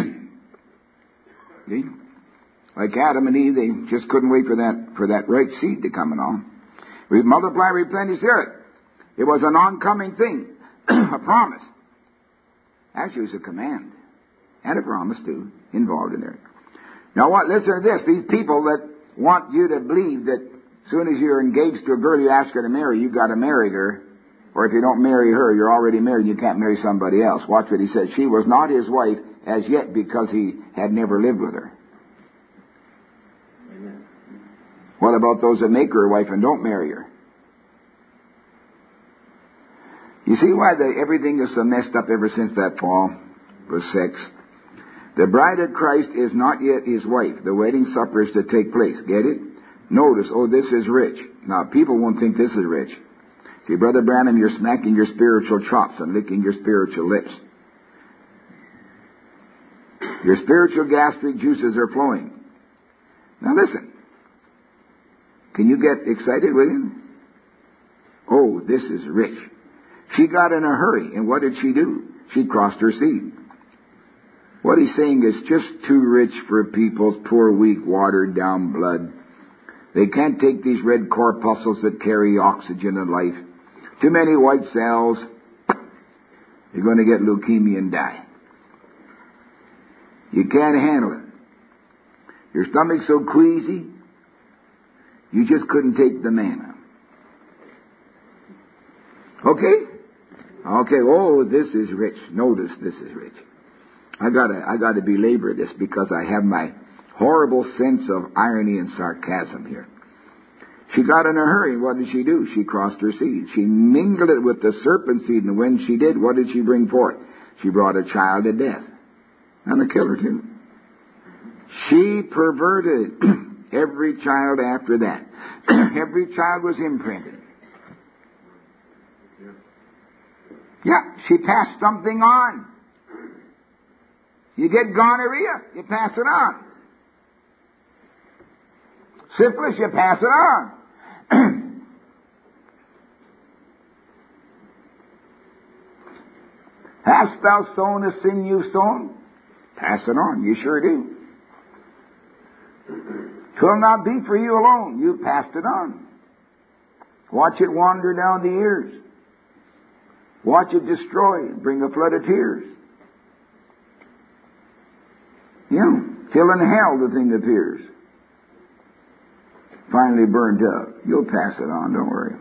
See? Like Adam and Eve, they just couldn't wait for that for that right seed to come along. We multiply and replenish the earth. It was an oncoming thing, a promise. Actually, it was a command. And a promise, too, involved in there. Now, what? Listen to this. These people that want you to believe that as soon as you're engaged to a girl you ask her to marry, you've got to marry her. Or if you don't marry her, you're already married and you can't marry somebody else. Watch what he said. She was not his wife as yet because he had never lived with her. Amen. What about those that make her a wife and don't marry her? You see why the, everything is so messed up ever since that fall was sex? The bride of Christ is not yet his wife. The wedding supper is to take place. Get it? Notice, oh, this is rich. Now, people won't think this is rich. See, Brother Branham, you're smacking your spiritual chops and licking your spiritual lips. Your spiritual gastric juices are flowing. Now listen. Can you get excited with him? Oh, this is rich. She got in a hurry, and what did she do? She crossed her seed. What he's saying is just too rich for people's poor, weak, watered-down blood. They can't take these red corpuscles that carry oxygen and life. Too many white cells. You're going to get leukemia and die. You can't handle it. Your stomach's so queasy, you just couldn't take the manna. Okay? Okay, oh, this is rich. Notice this is rich. I gotta, I gotta belabor this because I have my horrible sense of irony and sarcasm here. She got in a hurry. What did she do? She crossed her seed. She mingled it with the serpent seed, and when she did, what did she bring forth? She brought a child to death. And a killer, too. She perverted every child after that. Every child was imprinted. Yeah, she passed something on. You get gonorrhea, you pass it on. Syphilis, you pass it on. Hast thou sown a sin you've sown? Pass it on. You sure do. Twill not be for you alone. You passed it on. Watch it wander down the ears. Watch it destroy, bring a flood of tears. Yeah, till in hell the thing appears. Finally burnt up. You'll pass it on, don't worry.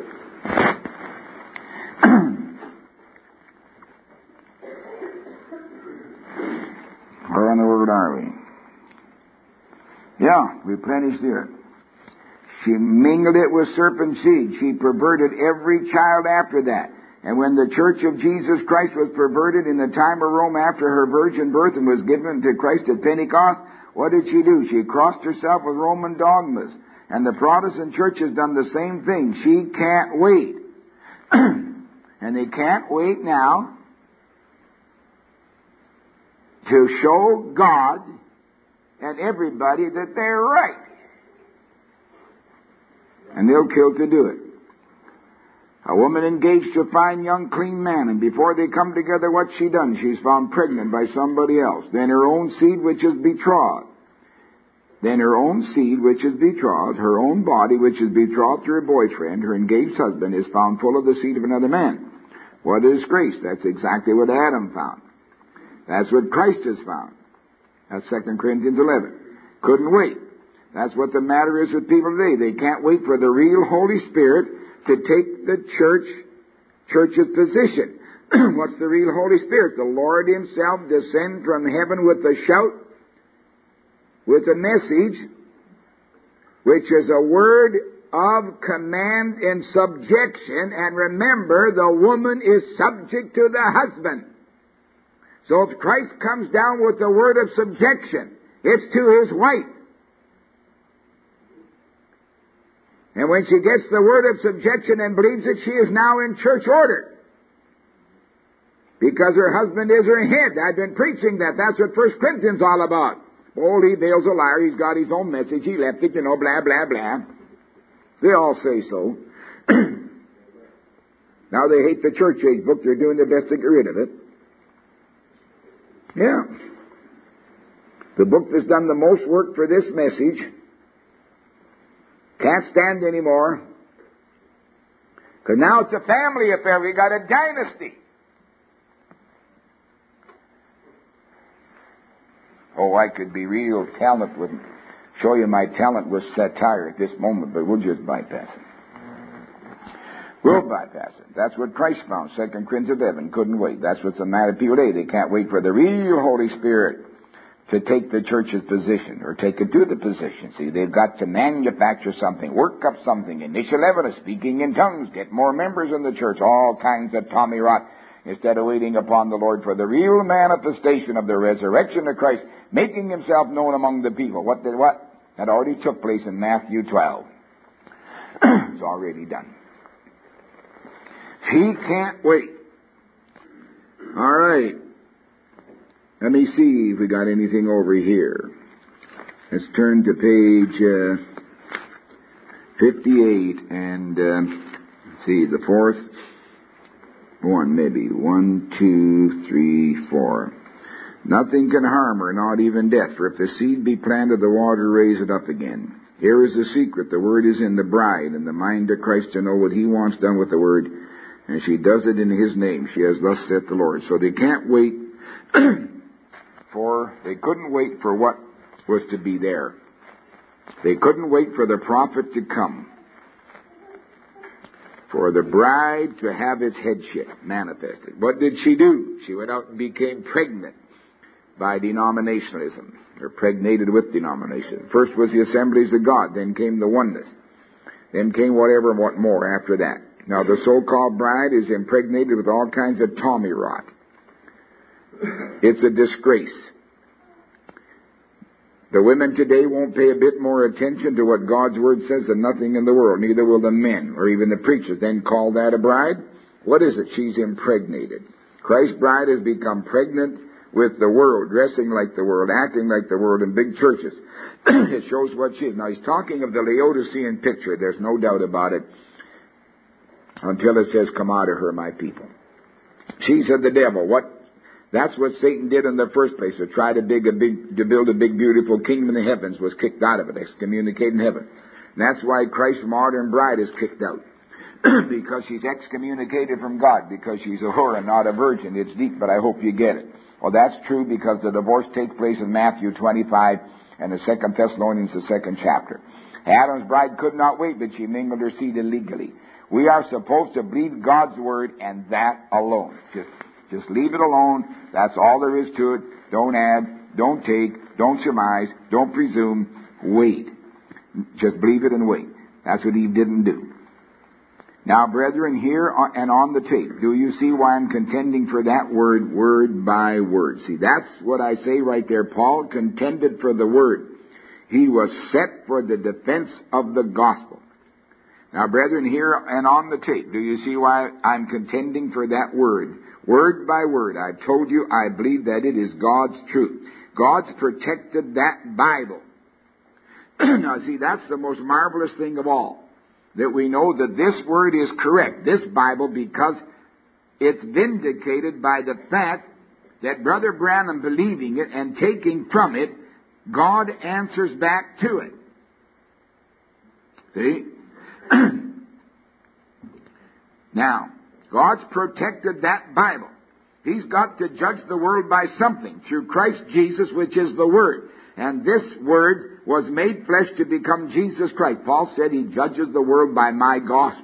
Where in the world are we? Yeah, replenished the earth. She mingled it with serpent seed. She perverted every child after that. And when the church of Jesus Christ was perverted in the time of Rome after her virgin birth and was given to Christ at Pentecost, what did she do? She crossed herself with Roman dogmas. And the Protestant church has done the same thing. She can't wait. And they can't wait now to show God and everybody that they're right. And they'll kill to do it. A woman engaged to a fine young clean man, and before they come together, what's she done? She's found pregnant by somebody else. Then her own seed, which is betrothed. then her own seed, which is betrothed, her own body, which is betrothed to her boyfriend, her engaged husband, is found full of the seed of another man. What a disgrace. That's exactly what Adam found. That's what Christ has found. That's Second Corinthians eleven. Couldn't wait. That's what the matter is with people today. They can't wait for the real Holy Spirit to take the church, church's position. What's the real Holy Spirit? The Lord Himself descend from heaven with a shout, with a message, which is a word of command and subjection. And remember, the woman is subject to the husband. So if Christ comes down with the word of subjection, it's to His wife. And when she gets the word of subjection and believes it, she is now in church order. Because her husband is her head. I've been preaching that. That's what First Corinthians is all about. Oh, Lee Bale's a liar. He's got his own message. He left it, you know, blah, blah, blah. They all say so. Now they hate the church age book. They're doing their best to get rid of it. Yeah. The book that's done the most work for this message can't stand anymore. Because now it's a family affair. We got a dynasty. Oh, I could be real talent with, show you my talent with satire at this moment, but we'll just bypass it. We'll bypass it. That's what Christ found. Second Corinthians eleven. Couldn't wait. That's what's the matter with people today. They can't wait for the real Holy Spirit to take the church's position, or take it to the position. See, they've got to manufacture something, work up something, initial evidence, speaking in tongues, get more members in the church, all kinds of tommy rot, instead of waiting upon the Lord for the real manifestation of the resurrection of Christ, making Himself known among the people. What did what? That already took place in Matthew twelve. It's already done. He can't wait. All right. Let me see if we got anything over here. Let's turn to page uh, fifty-eight and uh, see the fourth one, maybe one, two, three, four. Nothing can harm her, not even death. For if the seed be planted, the water raise it up again. Here is the secret. The word is in the bride, and the mind of Christ to know what He wants done with the word, and she does it in His name. She has thus said the Lord. So they can't wait. For they couldn't wait for what was to be there. They couldn't wait for the prophet to come, for the bride to have its headship manifested. What did she do? She went out and became pregnant by denominationalism, or pregnated with denomination. First was the Assemblies of God, then came the oneness, then came whatever and what more after that. Now the so-called bride is impregnated with all kinds of tommy rot. It's a disgrace. The women today won't pay a bit more attention to what God's Word says than nothing in the world. Neither will the men, or even the preachers. Then call that a bride? What is it? She's impregnated. Christ's bride has become pregnant with the world, dressing like the world, acting like the world in big churches. It shows what she is. Now he's talking of the Laodicean picture. There's no doubt about it. Until it says, come out of her, my people. She's of the devil. What? That's what Satan did in the first place, to try to, big a big, to build a big, beautiful kingdom in the heavens, was kicked out of it, excommunicated in heaven. And that's why Christ's modern bride is kicked out. Because she's excommunicated from God, because she's a whore and not a virgin. It's deep, but I hope you get it. Well, that's true because the divorce takes place in Matthew twenty-five and the Second Thessalonians, the second chapter. Adam's bride could not wait, but she mingled her seed illegally. We are supposed to believe God's word and that alone. Just Just leave it alone. That's all there is to it. Don't add, don't take, don't surmise, don't presume. Wait. Just believe it and wait. That's what Eve didn't do. Now, brethren, here and on the tape, do you see why I'm contending for that word, word by word? See, that's what I say right there. Paul contended for the word. He was set for the defense of the gospel. Now, brethren, here and on the tape, do you see why I'm contending for that word? Word by word, I've told you I believe that it is God's truth. God's protected that Bible. Now see, that's the most marvelous thing of all. That we know that this word is correct, this Bible, because it's vindicated by the fact that Brother Branham believing it and taking from it God answers back to it. See? Now, God's protected that Bible. He's got to judge the world by something through Christ Jesus, which is the Word. And this Word was made flesh to become Jesus Christ. Paul said He judges the world by my gospel.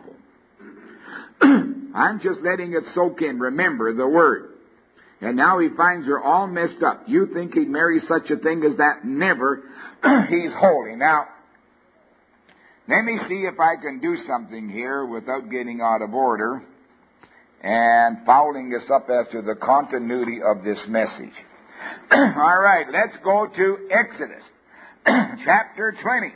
I'm just letting it soak in. Remember the Word. And now he finds her all messed up. You think he'd marry such a thing as that? Never. He's holy. Now, let me see if I can do something here without getting out of order and fouling us up as to the continuity of this message. All right, let's go to Exodus chapter twenty.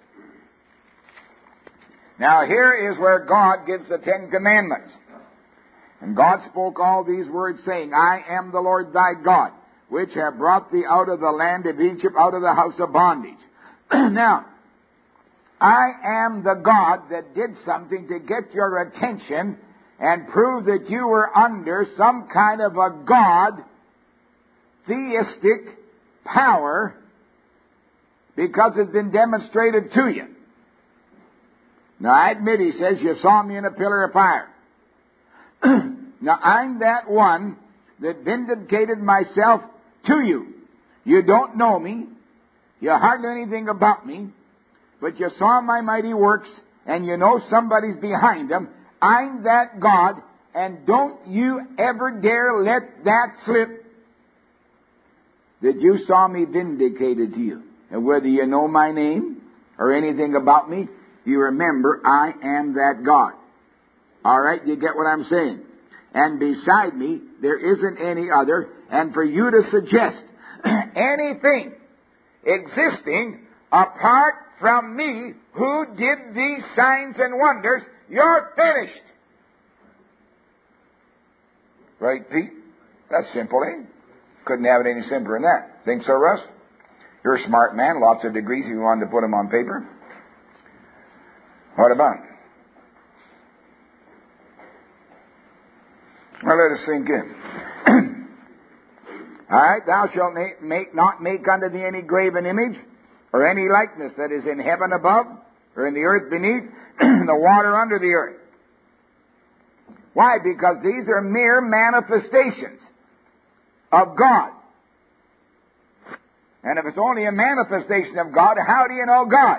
Now here is where God gives the Ten Commandments. And God spoke all these words, saying, I am the Lord thy God, which have brought thee out of the land of Egypt, out of the house of bondage. Now, I am the God that did something to get your attention and prove that you were under some kind of a God, theistic power, because it's been demonstrated to you. Now, I admit, he says, you saw me in a pillar of fire. Now, I'm that one that vindicated myself to you. You don't know me. You hardly know anything about me. But you saw my mighty works, and you know somebody's behind them. I'm that God, and don't you ever dare let that slip that you saw me vindicated to you. And whether you know my name or anything about me, you remember I am that God. All right, you get what I'm saying? And beside me, there isn't any other. And for you to suggest anything existing apart from me, who did these signs and wonders, you're finished. Right, Pete? That's simple, eh? Couldn't have it any simpler than that. Think so, Russ? You're a smart man, lots of degrees if you wanted to put them on paper. What about? Well, let us sink in. All right, thou shalt make, not make unto thee any graven image, or any likeness that is in heaven above, or in the earth beneath, the water under the earth. Why? Because these are mere manifestations of God. And if it's only a manifestation of God, how do you know God?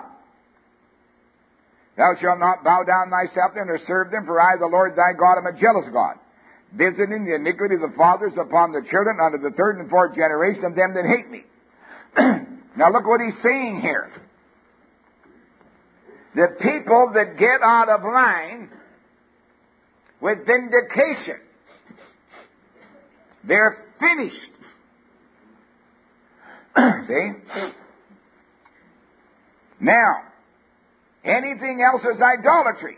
Thou shalt not bow down thyself to them or serve them, for I, the Lord thy God, am a jealous God, visiting the iniquity of the fathers upon the children unto the third and fourth generation of them that hate me. Now look what he's saying here. The people that get out of line with vindication, they're finished. See? Now, anything else is idolatry.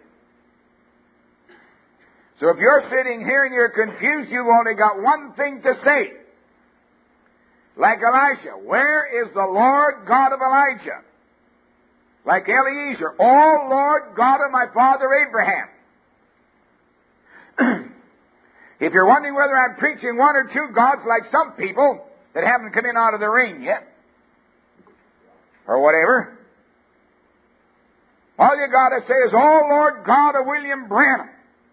So if you're sitting here and you're confused, you've only got one thing to say. Like Elisha, where is the Lord God of Elijah? Like Eliezer, O Lord God of my father Abraham. If you're wondering whether I'm preaching one or two gods like some people that haven't come in out of the rain yet, or whatever, all you got to say is, O Lord God of William Branham.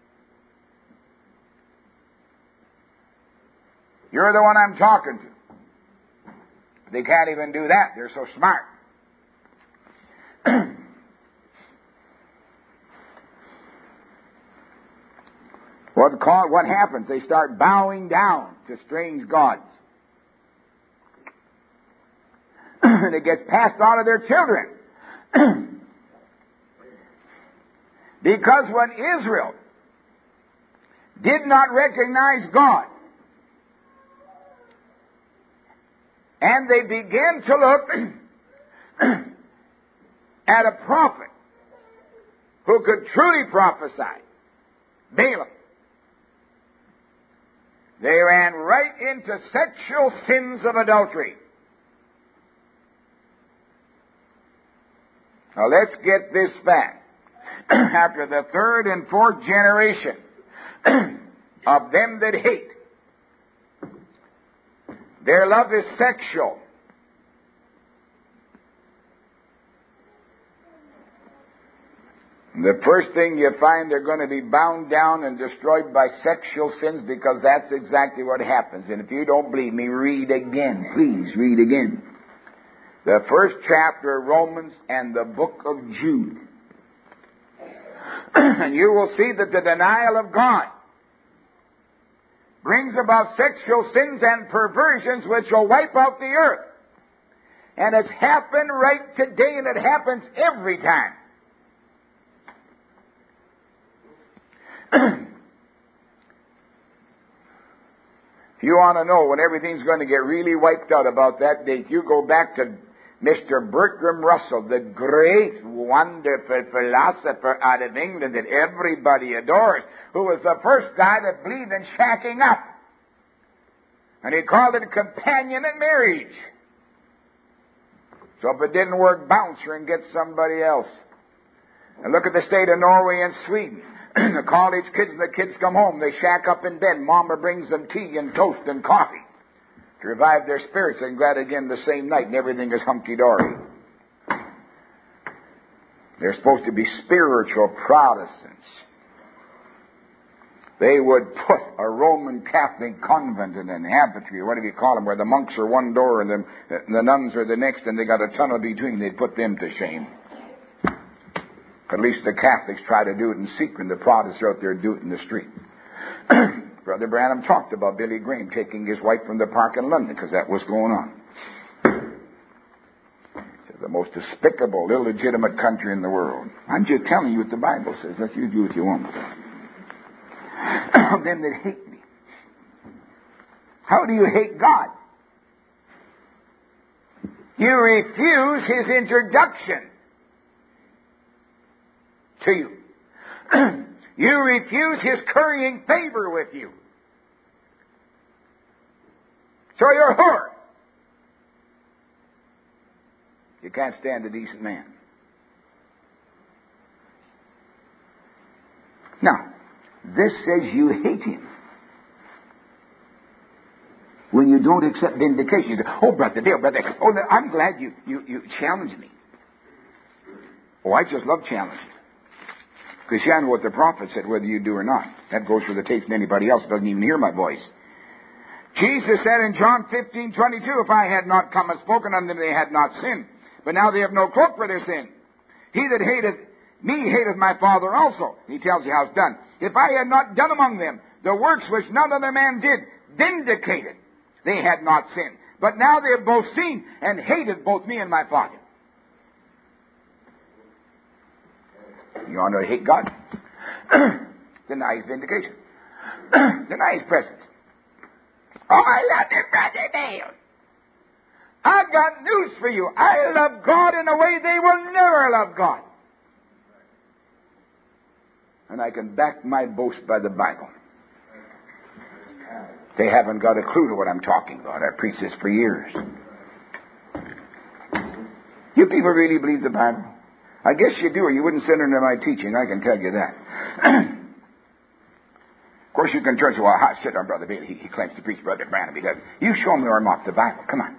You're the one I'm talking to. They can't even do that. They're so smart. What, call, what happens? They start bowing down to strange gods. And it gets passed on to their children. Because when Israel did not recognize God, and they began to look at a prophet who could truly prophesy, Balaam, they ran right into sexual sins of adultery. Now let's get this back. After the third and fourth generation of them that hate, their love is sexual. The first thing you find, they're going to be bound down and destroyed by sexual sins, because that's exactly what happens. And if you don't believe me, read again. Please read again. The first chapter of Romans and the book of Jude. And you will see that the denial of God brings about sexual sins and perversions which will wipe out the earth. And it's happened right today, and it happens every time. If you want to know when everything's going to get really wiped out about that date, you go back to Mister Bertram Russell, the great, wonderful philosopher out of England that everybody adores, who was the first guy that believed in shacking up. And he called it companionate marriage. So if it didn't work, bounce her and get somebody else. And look at the state of Norway and Sweden. The college kids, and the kids come home. They shack up in bed. Mama brings them tea and toast and coffee to revive their spirits. They can go out again the same night, and everything is hunky-dory. They're supposed to be spiritual Protestants. They would put a Roman Catholic convent in an abbey, or whatever you call them, where the monks are one door and the, the nuns are the next, and they got a tunnel between. They'd put them to shame. At least the Catholics try to do it in secret, and the Protestants are out there do it in the street. Brother Branham talked about Billy Graham taking his wife from the park in London, because that was going on. It's the most despicable, illegitimate country in the world. I'm just telling you what the Bible says. Let you do what you want with it. Them that hate me. How do you hate God? You refuse His introduction to you. You refuse His currying favor with you. So you're a whore. You can't stand a decent man. Now, this says you hate him. When you don't accept vindication, you say, oh, Brother Dale, Brother, oh, I'm glad you, you, you challenged me. Oh, I just love challenging. Because you know what the prophet said, whether you do or not. That goes for the tapes and anybody else doesn't even hear my voice. Jesus said in John fifteen twenty-two, if I had not come and spoken unto them, they had not sinned. But now they have no cloak for their sin. He that hateth me hateth my Father also. He tells you how it's done. If I had not done among them the works which none other man did, vindicated, they had not sinned. But now they have both seen and hated both me and my Father. You want to hate God? Deny His vindication. Deny His presence. Oh, I love you, Brother Dale. I've got news for you. I love God in a way they will never love God. And I can back my boast by the Bible. They haven't got a clue to what I'm talking about. I've preached this for years. You people really believe the Bible? I guess you do, or you wouldn't sit under my teaching. I can tell you that. Of course, you can turn to, well, I sit on Brother Bailey. He, he claims to preach Brother Branham. He does. You show me where I'm off the Bible. Come on.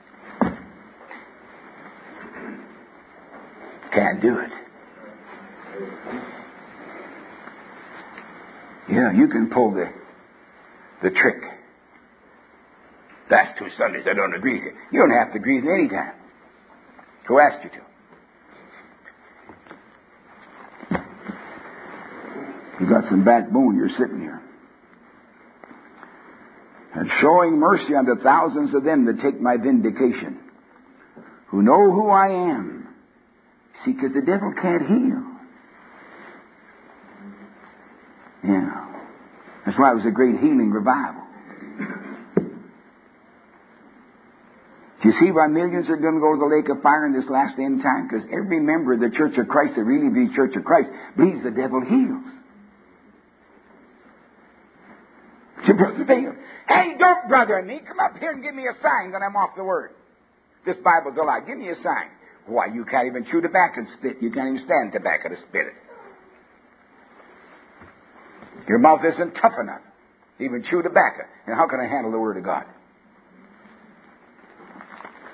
Can't do it. Yeah, you can pull the the trick. That's two Sundays I don't agree with you. You don't have to agree with me any time. Who asked you to? You got some backbone, you're sitting here. And showing mercy unto thousands of them that take my vindication, who know who I am. See, because the devil can't heal. Yeah. That's why it was a great healing revival. Do you see why millions are going to go to the lake of fire in this last end time? Because every member of the Church of Christ that really believes Church of Christ believes the devil heals. So, Brother Dale, hey, don't brother me. Come up here and give me a sign that I'm off the word. This Bible's a lie. Give me a sign. Why, you can't even chew tobacco and spit. You can't even stand tobacco to spit it. Your mouth isn't tough enough to even chew tobacco. And how can I handle the Word of God?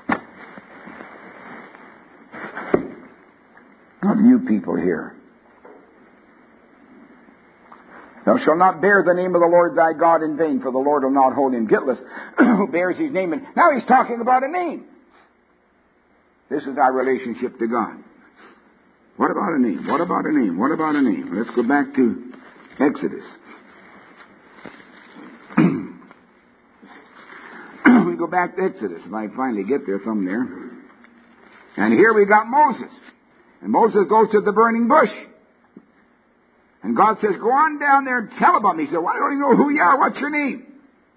Now, you people here, Thou shalt not bear the name of the Lord thy God in vain, for the Lord will not hold him guiltless who bears his name. And now he's talking about a name. This is our relationship to God. What about a name? What about a name? What about a name? Let's go back to Exodus. We go back to Exodus, if I finally get there from there. And here we got Moses. And Moses goes to the burning bush. And God says, go on down there and tell about me. He said, well, I don't even know who you are. What's your name?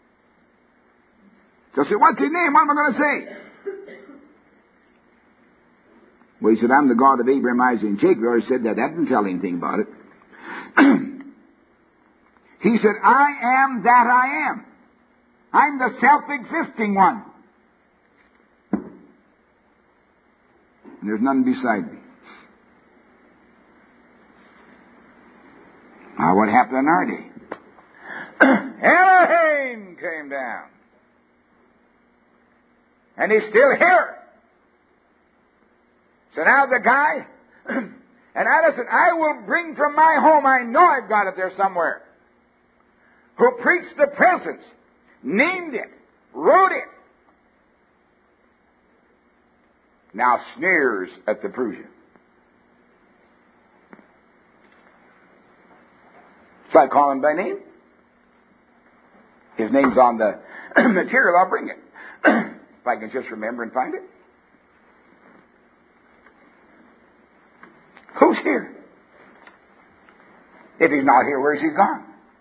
So I said, what's your name? What am I going to say? Well, he said, I'm the God of Abraham, Isaac, and Jacob. We already said that. That didn't tell anything about it. He said, I am that I am. I'm the self-existing one. And there's none beside me. Now, what happened in our day? Elohim came down. And he's still here. So now the guy, and I listen, I will bring from my home, I know I've got it there somewhere, who preached the presence, named it, wrote it, now sneers at the Prussian. So I call him by name. His name's on the material, I'll bring it. If I can just remember and find it. Who's here? If he's not here, where's he gone?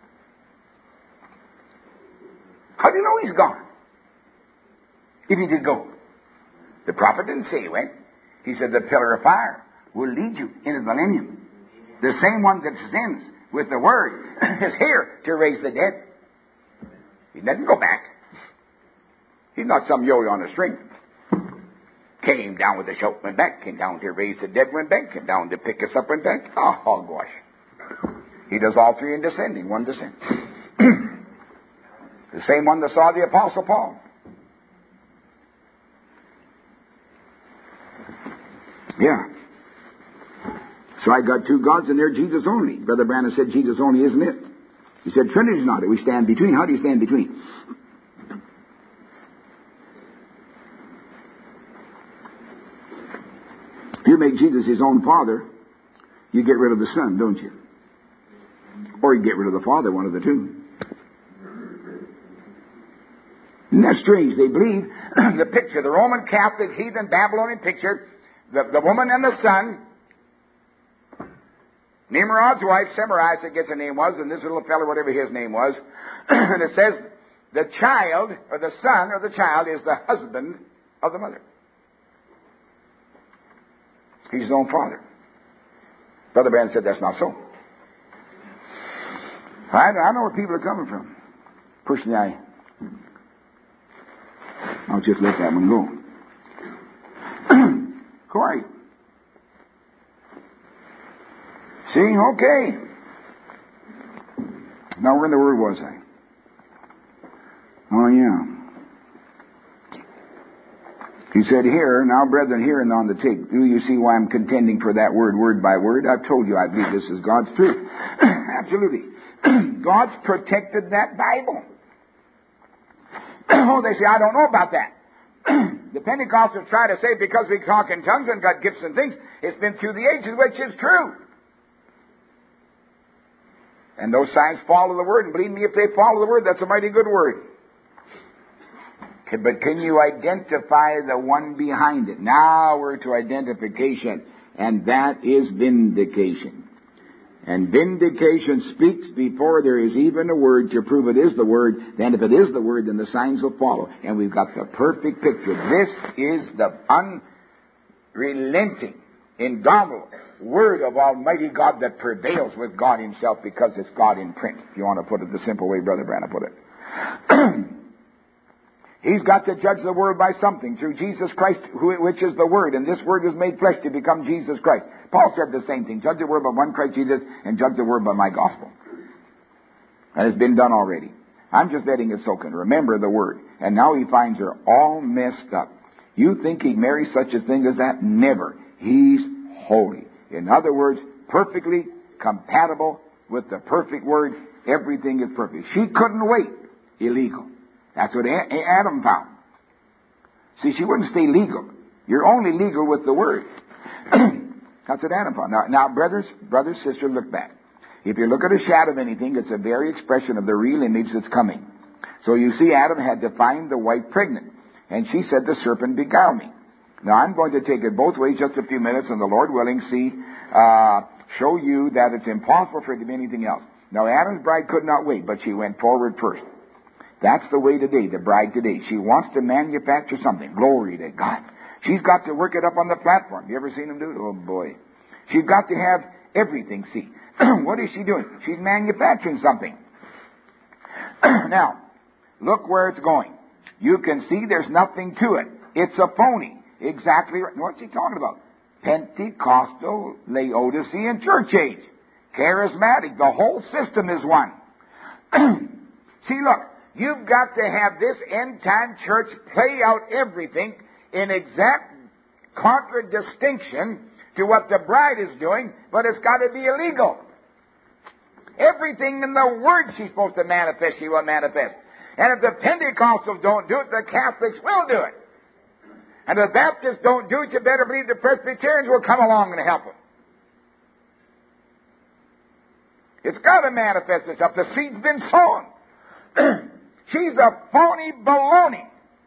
How do you know he's gone? If he did go. The prophet didn't say he went. He said the pillar of fire will lead you into the millennium. The same one that sends with the word is here to raise the dead. He doesn't go back. He's not some yo-yo on a string. Came down with a shout, went back. Came down to raise the dead, went back. Came down to pick us up, went back. Oh, hogwash. He does all three in descending, one descent. The same one that saw the Apostle Paul. Yeah. So I got two gods and they're Jesus only. Brother Branham said Jesus only, isn't it? He said Trinity's not it. We stand between. How do you stand between? If you make Jesus his own Father, you get rid of the Son, don't you? Or you get rid of the Father, one of the two. Isn't that strange? They believe the picture, the Roman Catholic, heathen, Babylonian picture, the, the woman and the son, Nimrod's wife, Semiramis, I guess her name was, and this little fellow, whatever his name was, and it says the child, or the son, or the child is the husband of the mother. He's his own father. Brother Branham said that's not so. I, I know where people are coming from. Pushing the eye. I'll just let that one go. Corey. See, okay. Now, where in the Word was I? Oh, yeah. He said here, now, brethren, here and on the tape, do you see why I'm contending for that word, word by word? I've told you I believe this is God's truth. Absolutely. God's protected that Bible. Oh, they say, I don't know about that. The Pentecostals try to say because we talk in tongues and got gifts and things, it's been through the ages, which is true. And those signs follow the Word, and believe me, if they follow the Word, that's a mighty good word. But can you identify the one behind it? Now we're to identification, and that is vindication. And vindication speaks before there is even a word to prove it is the Word. Then if it is the Word, then the signs will follow. And we've got the perfect picture. This is the unrelenting, indomitable Word of Almighty God that prevails with God Himself because it's God in print. If you want to put it the simple way Brother Branham put it. He's got to judge the world by something through Jesus Christ, which is the Word. And this Word was made flesh to become Jesus Christ. Paul said the same thing. Judge the world by one Christ Jesus and judge the world by my gospel. And it's been done already. I'm just letting it soak in. Remember the Word. And now he finds her all messed up. You think he'd marry such a thing as that? Never. He's holy. In other words, perfectly compatible with the perfect Word, Everything is perfect. She couldn't wait. Illegal. That's what Adam found. See, she wouldn't stay legal. You're only legal with the Word. That's what Adam found. Now, now, brothers, brothers, sisters, look back. If you look at a shadow of anything, it's a very expression of the real image that's coming. So you see, Adam had to find the wife pregnant. And she said, the serpent beguiled me. Now, I'm going to take it both ways just a few minutes, and the Lord willing, see, uh, show you that it's impossible for it to be anything else. Now, Adam's bride could not wait, but she went forward first. That's the way today, the bride today. She wants to manufacture something. Glory to God. She's got to work it up on the platform. You ever seen them do it? Oh, boy. She's got to have everything, see. What is she doing? She's manufacturing something. Now, look where it's going. You can see there's nothing to it. It's a phony. Exactly right. What's he talking about? Pentecostal, Laodicean church age. Charismatic. The whole system is one. See, look. You've got to have this end-time church play out everything in exact contradistinction to what the bride is doing, but it's got to be illegal. Everything in the Word she's supposed to manifest, she will manifest. And if the Pentecostals don't do it, the Catholics will do it. And if the Baptists don't do it, you better believe the Presbyterians will come along and help them. It's got to manifest itself. The seed's been sown. She's a phony baloney.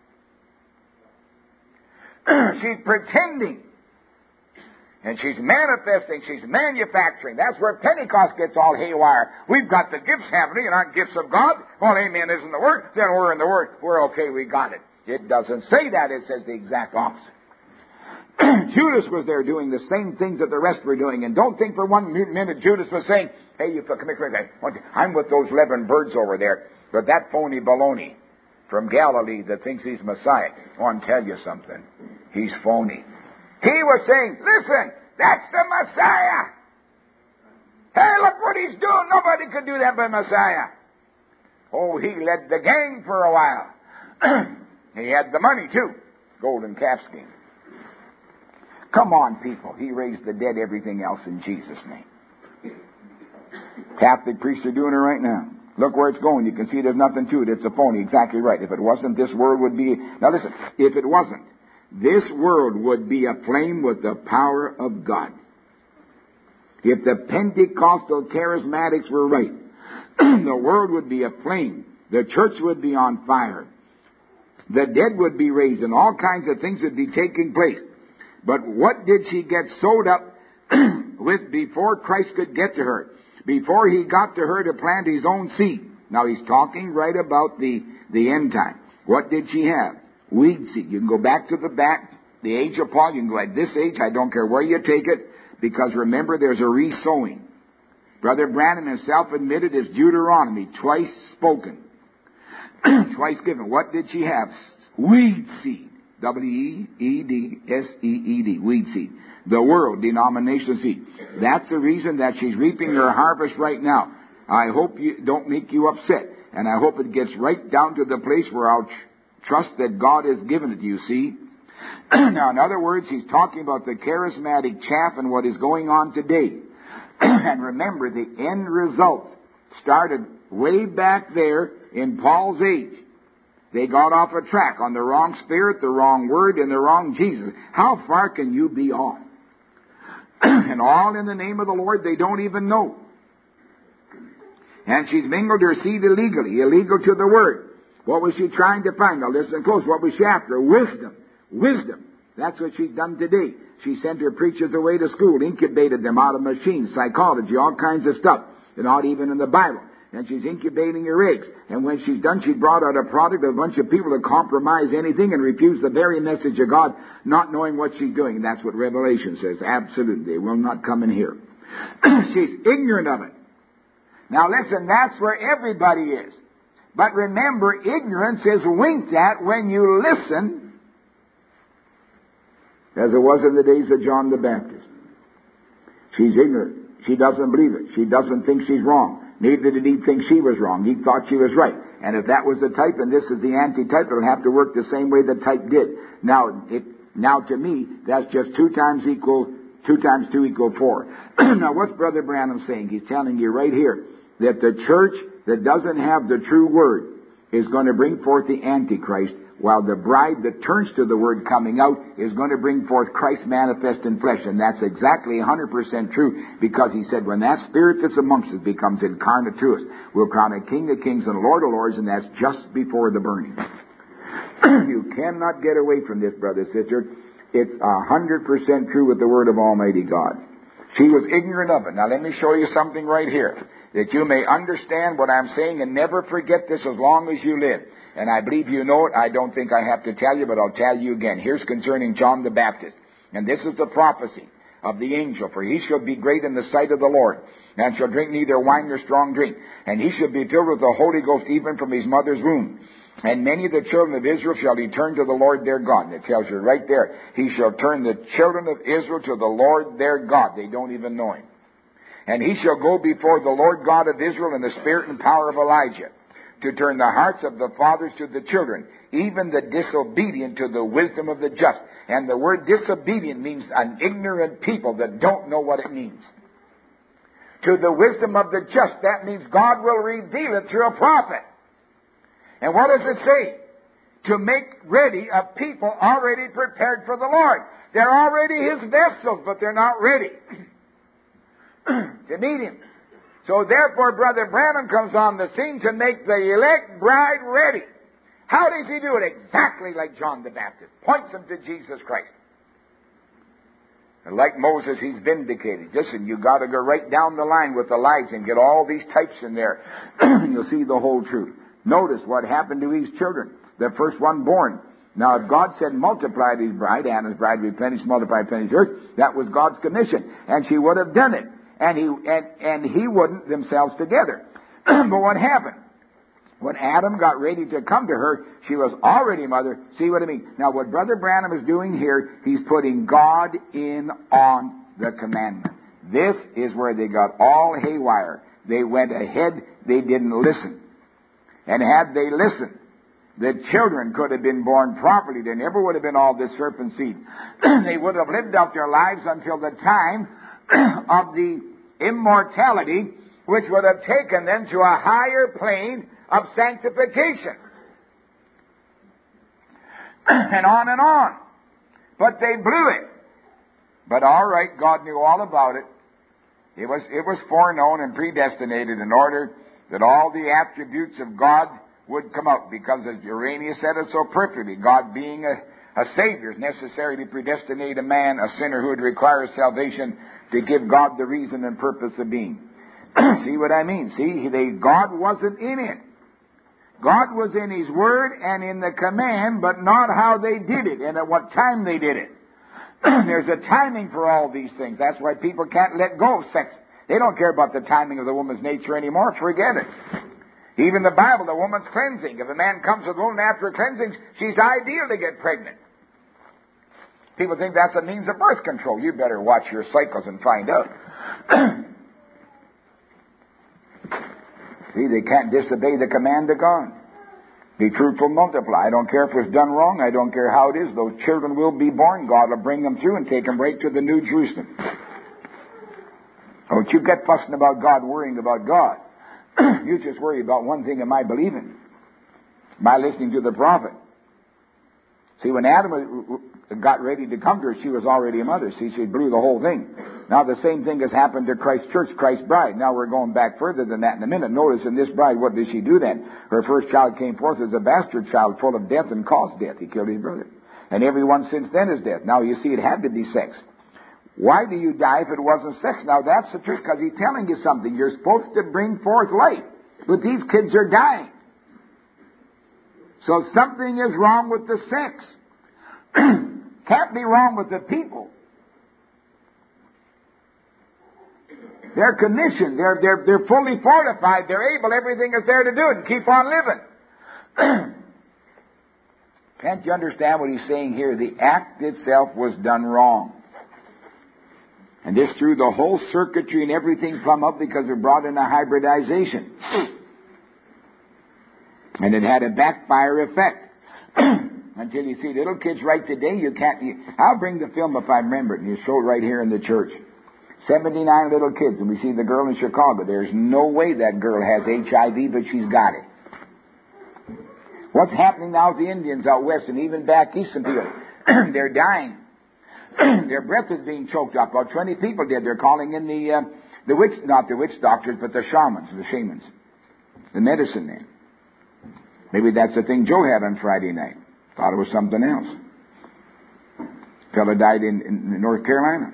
She's pretending. And she's manifesting. She's manufacturing. That's where Pentecost gets all haywire. We've got the gifts happening and aren't gifts of God. Well, amen isn't the Word. Then we're in the Word. We're okay. We got it. It doesn't say that. It says the exact opposite. Judas was there doing the same things that the rest were doing. And don't think for one minute Judas was saying, hey, you come here, come here. I'm with those eleven birds over there. But that phony baloney from Galilee that thinks he's Messiah, I want to tell you something. He's phony. He was saying, listen, that's the Messiah. Hey, look what he's doing. Nobody could do that but Messiah. Oh, he led the gang for a while. He had the money, too. Golden calf scheme. Come on, people. He raised the dead, everything else in Jesus' name. Catholic priests are doing it right now. Look where it's going. You can see there's nothing to it. It's a phony. Exactly right. If it wasn't, this world would be... Now listen, if it wasn't, this world would be aflame with the power of God. If the Pentecostal charismatics were right, the world would be aflame. The church would be on fire. The dead would be raised, and all kinds of things would be taking place. But what did she get sewed up with before Christ could get to her? Before he got to her to plant his own seed. Now he's talking right about the, the end time. What did she have? Weed seed. You can go back to the back, the age of Paul. You can go at this age. I don't care where you take it. Because remember, there's a re-sowing. Brother Branham himself admitted it's Deuteronomy, twice spoken. Twice given. What did she have? Weed seed. W E E D S E E D. Weed seed. The world, denominational seed. That's the reason that she's reaping her harvest right now. I hope you don't make you upset. And I hope it gets right down to the place where I'll tr- trust that God has given it to you, see? Now, in other words, he's talking about the charismatic chaff and what is going on today. And remember, the end result started way back there in Paul's age. They got off a track on the wrong spirit, the wrong word, and the wrong Jesus. How far can you be off? And all in the name of the Lord they don't even know. And she's mingled her seed illegally, illegal to the word. What was she trying to find? Now listen close. What was she after? Wisdom. Wisdom. That's what she's done today. She sent her preachers away to school, incubated them out of machines, psychology, all kinds of stuff. And not even in the Bible. And she's incubating her eggs. And when she's done, she brought out a product of a bunch of people that compromise anything and refuse the very message of God, not knowing what she's doing. And that's what Revelation says. Absolutely. They will not come in here. She's ignorant of it. Now listen, that's where everybody is. But remember, ignorance is winked at when you listen, as it was in the days of John the Baptist. She's ignorant. She doesn't believe it. She doesn't think she's wrong. Neither did he think she was wrong. He thought she was right. And if that was the type and this is the antitype, it'll have to work the same way the type did. Now, it, now to me, that's just two times equal, two times two equal four. Now, what's Brother Branham saying? He's telling you right here that the church that doesn't have the true Word is going to bring forth the Antichrist, while the bride that turns to the Word coming out is going to bring forth Christ manifest in flesh. And that's exactly one hundred percent true, because he said, when that Spirit that's amongst us becomes incarnate to us, we'll crown a King of kings and Lord of lords, and that's just before the burning. You cannot get away from this, brother, sister. It's one hundred percent true with the Word of Almighty God. She was ignorant of it. Now let me show you something right here, that you may understand what I'm saying and never forget this as long as you live. And I believe you know it. I don't think I have to tell you, but I'll tell you again. Here's concerning John the Baptist. And this is the prophecy of the angel. For he shall be great in the sight of the Lord, and shall drink neither wine nor strong drink. And he shall be filled with the Holy Ghost even from his mother's womb. And many of the children of Israel shall he turn to the Lord their God. And it tells you right there, he shall turn the children of Israel to the Lord their God. They don't even know him. And he shall go before the Lord God of Israel in the spirit and power of Elijah, to turn the hearts of the fathers to the children, even the disobedient to the wisdom of the just. And the word disobedient means an ignorant people that don't know what it means. To the wisdom of the just, that means God will reveal it through a prophet. And what does it say? To make ready a people already prepared for the Lord. They're already his vessels, but they're not ready to meet him. So therefore, Brother Branham comes on the scene to make the elect bride ready. How does he do it? Exactly like John the Baptist. Points them to Jesus Christ. And like Moses, he's vindicated. Listen, you got to go right down the line with the lives and get all these types in there. You'll see the whole truth. Notice what happened to these children. The first one born. Now, if God said multiply his bride, Anna's bride replenish, multiply, replenish earth, that was God's commission. And she would have done it. And he and, and he wouldn't themselves together. But what happened? When Adam got ready to come to her, she was already mother. See what I mean? Now, what Brother Branham is doing here, he's putting God in on the commandment. This is where they got all haywire. They went ahead. They didn't listen. And had they listened, the children could have been born properly. There never would have been all this serpent seed. They would have lived out their lives until the time of the immortality, which would have taken them to a higher plane of sanctification. And on and on. But they blew it. But all right, God knew all about it. It was, it was foreknown and predestinated in order that all the attributes of God would come out, because as Urania said it so perfectly, God being a, a Savior is necessary to predestinate a man, a sinner who would require salvation, to give God the reason and purpose of being. See what I mean? See, they, God wasn't in it. God was in His Word and in the command, but not how they did it and at what time they did it. There's a timing for all these things. That's why people can't let go of sex. They don't care about the timing of the woman's nature anymore. Forget it. Even the Bible, the woman's cleansing. If a man comes with a woman after cleansing, she's ideal to get pregnant. People think that's a means of birth control. You better watch your cycles and find out. See, they can't disobey the command of God. Be fruitful, multiply. I don't care if it's done wrong. I don't care how it is. Those children will be born. God will bring them through and take them right to the New Jerusalem. Don't you get fussing about God, worrying about God. You just worry about one thing, am I believing? By listening to the prophet. See, when Adam got ready to come to her, she was already a mother. See, she blew the whole thing. Now the same thing has happened to Christ's church, Christ's bride. Now we're going back further than that in a minute. Notice in this bride, what did she do then? Her first child came forth as a bastard child, full of death and caused death. He killed his brother. And everyone since then is death. Now you see, it had to be sex. Why do you die if it wasn't sex? Now that's the truth, because he's telling you something. You're supposed to bring forth life. But these kids are dying. So something is wrong with the sex. Can't be wrong with the people. They're commissioned. They're, they're, they're fully fortified. They're able. Everything is there to do it and keep on living. Can't you understand what he's saying here? The act itself was done wrong. And this threw the whole circuitry and everything plumb up because it brought in a hybridization. And it had a backfire effect. Until you see little kids right today, you can't... You, I'll bring the film if I remember it, and you show it right here in the church. seventy-nine little kids, and we see the girl in Chicago. There's no way that girl has H I V, but she's got it. What's happening now with the Indians out west and even back east in people? They're dying. Their breath is being choked up. About twenty people did. They're calling in the uh, the witch, not the witch doctors, but the shamans, the shamans, the medicine men. Maybe that's the thing Joe had on Friday night. Thought it was something else. Fellow died in, in North Carolina.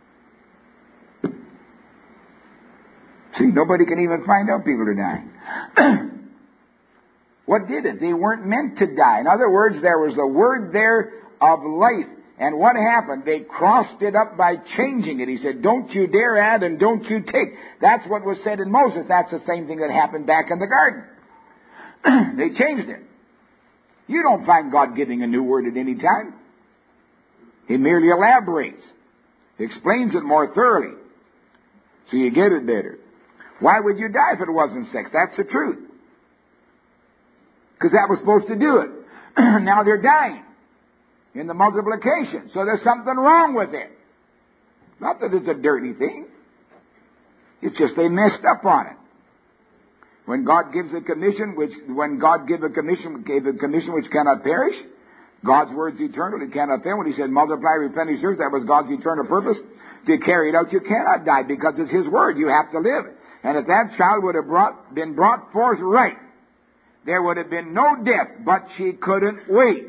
See, nobody can even find out people are dying. What did it? They weren't meant to die. In other words, there was a word there of life. And what happened? They crossed it up by changing it. He said, don't you dare add and don't you take. That's what was said in Moses. That's the same thing that happened back in the garden. They changed it. You don't find God giving a new word at any time. He merely elaborates, explains it more thoroughly, so you get it better. Why would you die if it wasn't sex? That's the truth. Because that was supposed to do it. Now they're dying in the multiplication. So there's something wrong with it. Not that it's a dirty thing. It's just they messed up on it. When God gives a commission, which when God gave a commission, gave a commission which cannot perish, God's word's eternal, it cannot fail. When He said, multiply, replenish the earth, that was God's eternal purpose. To carry it out, you cannot die because it's His word. You have to live. And if that child would have brought, been brought forth right, there would have been no death, but she couldn't wait.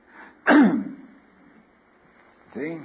See?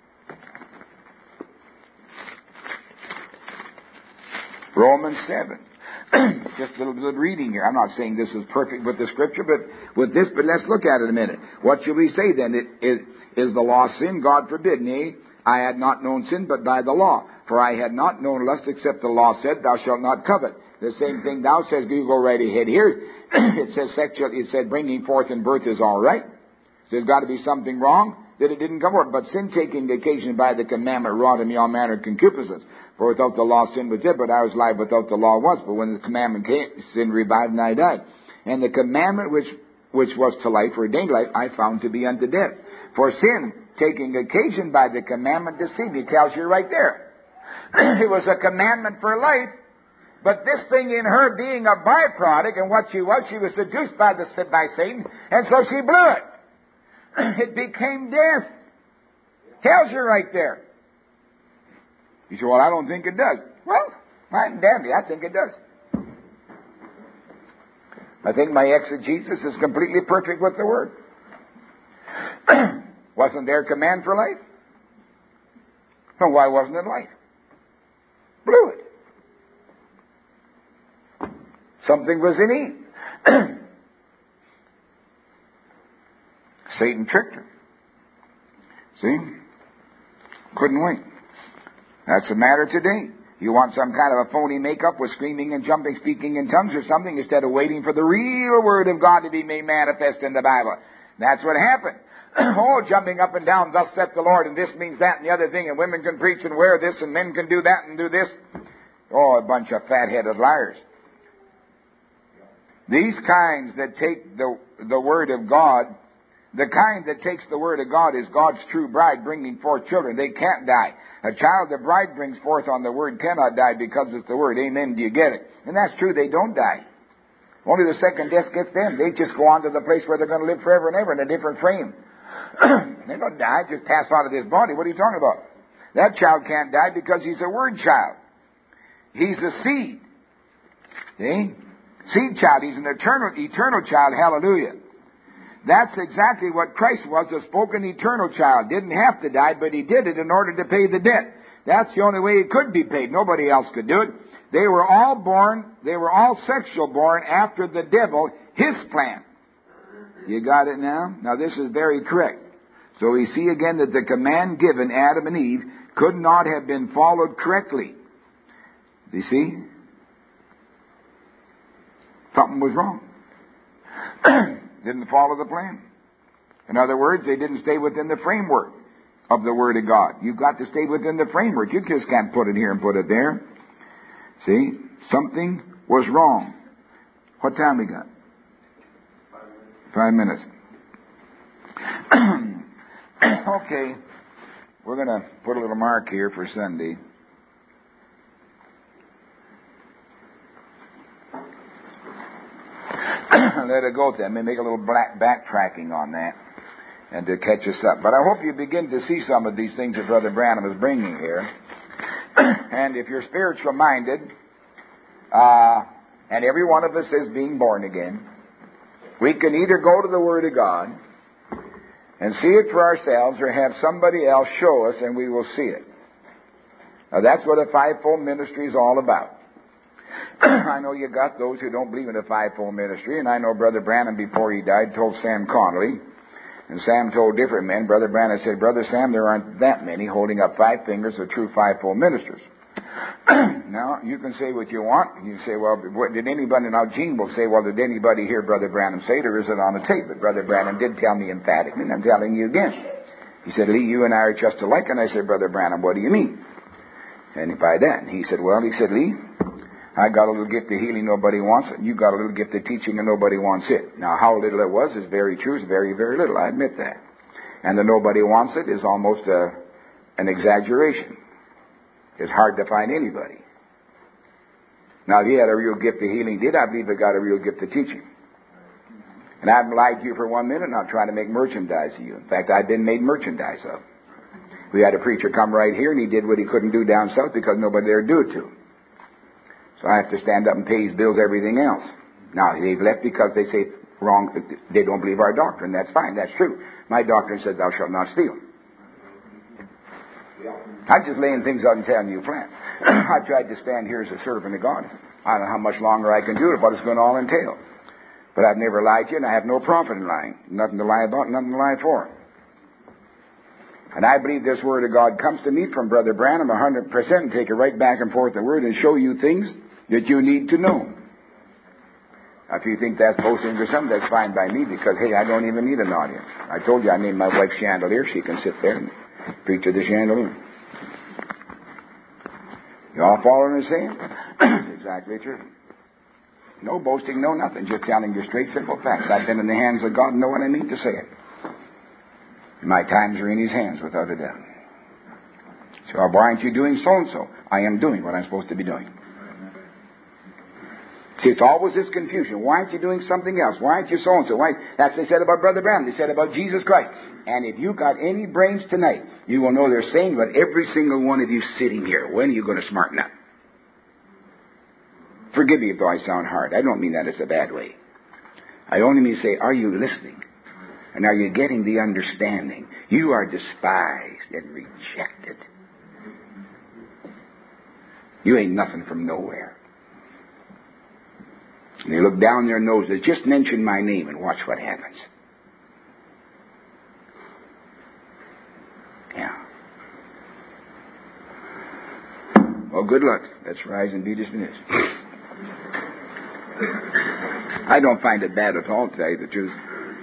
Romans seven. Just a little bit of reading here. I'm not saying this is perfect with the Scripture, but with this, but let's look at it a minute. What shall we say then? It, is, is the law sin? God forbid. Nay, I had not known sin but by the law. For I had not known lust except the law said, thou shalt not covet. The same thing thou says, you go right ahead here. It says sexual, it said bringing forth in birth is all right. There's got to be something wrong that it didn't come forth. But sin taking occasion by the commandment wrought in me all manner of concupiscence. For without the law sin was dead, but I was alive without the law was. But when the commandment came, sin revived and I died. And the commandment which which was to life, ordained life, I found to be unto death. For sin taking occasion by the commandment deceived me. Tells you right there. It was a commandment for life. But this thing in her being a byproduct, and what she was, she was seduced by the by Satan, and so she blew it. It became death. Tells you right there. You say, well, I don't think it does. Well, fine and dandy, I think it does. I think my exegesis is completely perfect with the Word. Wasn't there a command for life? Well, why wasn't it life? Blew it. Something was in Eve. Satan tricked her. See? Couldn't wait. That's the matter today. You want some kind of a phony makeup with screaming and jumping, speaking in tongues or something instead of waiting for the real Word of God to be made manifest in the Bible. That's what happened. Oh, jumping up and down, thus saith the Lord, and this means that and the other thing, and women can preach and wear this, and men can do that and do this. Oh, a bunch of fat-headed liars. These kinds that take the, the Word of God, the kind that takes the Word of God is God's true bride bringing forth children. They can't die. A child the bride brings forth on the Word cannot die because it's the Word. Amen. Do you get it? And that's true. They don't die. Only the second death gets them. They just go on to the place where they're going to live forever and ever in a different frame. They don't die. Just pass out of this body. What are you talking about? That child can't die because he's a Word child. He's a seed. See? Seed child. He's an eternal, eternal child. Hallelujah. That's exactly what Christ was, a spoken eternal child. Didn't have to die, but He did it in order to pay the debt. That's the only way it could be paid. Nobody else could do it. They were all born, they were all sexual born after the devil, his plan. You got it now? Now this is very correct. So we see again that the command given Adam and Eve could not have been followed correctly. Do you see? Something was wrong. Didn't follow the plan. In other words, they didn't stay within the framework of the Word of God. You've got to stay within the framework. You just can't put it here and put it there. See? Something was wrong. What time we got? Five minutes. Okay. We're going to put a little mark here for Sunday. let it go then. Let me make a little black backtracking on that and to catch us up. But I hope you begin to see some of these things that Brother Branham is bringing here. And if you're spiritual minded, uh, and every one of us is being born again, we can either go to the Word of God and see it for ourselves or have somebody else show us and we will see it. Now that's what a fivefold ministry is all about. I know you got those who don't believe in the fivefold ministry, and I know Brother Branham before he died told Sam Connolly, and Sam told different men. Brother Branham said, Brother Sam, there aren't that many holding up five fingers of true fivefold ministers. Now, you can say what you want. You say, well, what, did anybody, now Gene will say, well, did anybody hear Brother Branham say it, or is it on the tape? But Brother Branham did tell me emphatically, and I'm telling you again. He said, Lee, you and I are just alike. And I said, Brother Branham, what do you mean? And by that, he said, well, he said, Lee, I got a little gift of healing, nobody wants it. You got a little gift of teaching, and nobody wants it. Now, how little it was is very true. It's very, very little. I admit that. And the nobody wants it is almost a, an exaggeration. It's hard to find anybody. Now, if he had a real gift of healing, did I believe he got a real gift of teaching? And I haven't lied to you for one minute, not trying to make merchandise of you. In fact, I've been made merchandise of. We had a preacher come right here, and he did what he couldn't do down south because nobody there would do it to him. So I have to stand up and pay his bills, everything else. Now, they've left because they say wrong, they don't believe our doctrine. That's fine, that's true. My doctrine says, thou shalt not steal. I'm just laying things out and telling you flat. I've tried to stand here as a servant of God. I don't know how much longer I can do it, what it's going to all entail. But I've never lied to you, and I have no profit in lying. Nothing to lie about, nothing to lie for. And I believe this Word of God comes to me from Brother Branham one hundred percent and take it right back and forth the Word and show you things that you need to know. Now, if you think that's boasting or something, that's fine by me because, hey, I don't even need an audience. I told you I named my wife Chandelier. She can sit there and preach to the chandelier. You all following the same? Exactly true. No boasting, no nothing. Just telling you straight, simple facts. I've been in the hands of God and know what I mean to say it. My times are in His hands, without a doubt. So, why aren't you doing so-and-so? I am doing what I'm supposed to be doing. See, it's always this confusion. Why aren't you doing something else? Why aren't you so-and-so? Why? That's what they said about Brother Branham. They said about Jesus Christ. And if you got any brains tonight, you will know they're saying about every single one of you sitting here. When are you going to smarten up? Forgive me if I sound hard. I don't mean that as a bad way. I only mean to say, are you listening? And are you getting the understanding? You are despised and rejected. You ain't nothing from nowhere. And they look down their noses, just mention my name and watch what happens. Yeah. Well, good luck. Let's rise and be dismissed. I don't find it bad at all, to tell you the truth.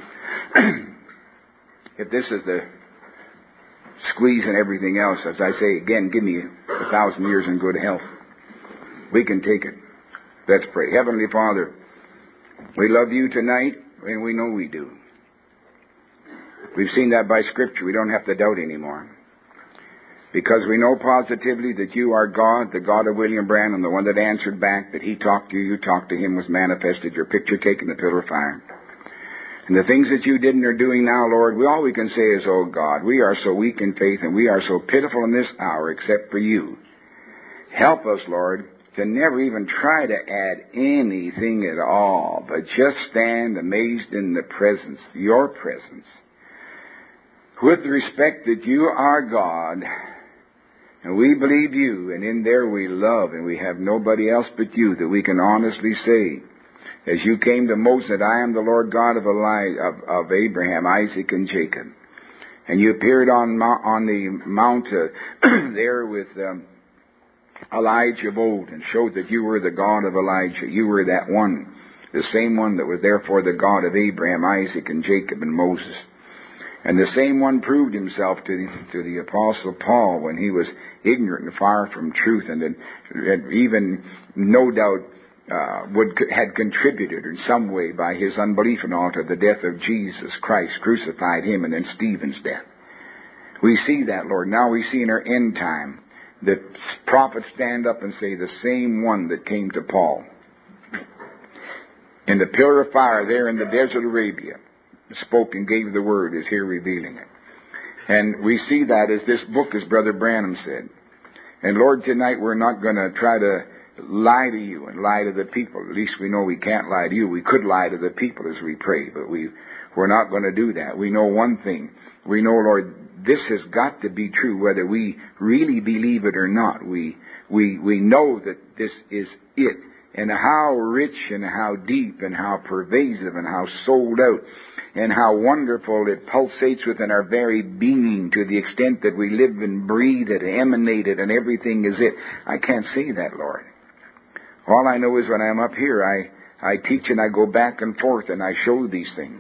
If this is the squeeze and everything else, as I say again, give me a thousand years in good health. We can take it. Let's pray. Heavenly Father, we love you tonight, and we know we do. We've seen that by Scripture. We don't have to doubt anymore. Because we know positively that you are God, the God of William Branham, the one that answered back, that he talked to you, you talked to him, was manifested, your picture taken, the pillar of fire. And the things that you did and are doing now, Lord, we all we can say is, oh God, we are so weak in faith and we are so pitiful in this hour except for you. Help us, Lord, to never even try to add anything at all, but just stand amazed in the presence, your presence, with the respect that you are God, and we believe you, and in there we love, and we have nobody else but you that we can honestly say, as you came to Moses, that I am the Lord God of, Eli- of, of Abraham, Isaac, and Jacob. And you appeared on, on the mount uh, there with um, Elijah of old and showed that you were the God of Elijah. You were that one, the same one that was therefore the God of Abraham, Isaac, and Jacob, and Moses. And the same one proved himself to the, to the Apostle Paul when he was ignorant and far from truth, and had even, no doubt, uh, would had contributed in some way by his unbelief and all to the death of Jesus Christ, crucified him, and then Stephen's death. We see that, Lord. Now we see in our end time that prophets stand up and say the same one that came to Paul. in the pillar of fire there in the desert of Arabia, spoke and gave the word, is here revealing it. And we see that as this book, as Brother Branham said. And Lord, tonight we're not going to try to lie to you and lie to the people. At least we know we can't lie to you. We could lie to the people as we pray, but we, we're not going to do that. We know one thing. We know, Lord, this has got to be true, whether we really believe it or not. We, we, we know that this is it. And how rich and how deep and how pervasive and how sold out and how wonderful it pulsates within our very being to the extent that we live and breathe it, emanate it, and everything is it. I can't say that, Lord. All I know is when I'm up here, I, I teach and I go back and forth and I show these things.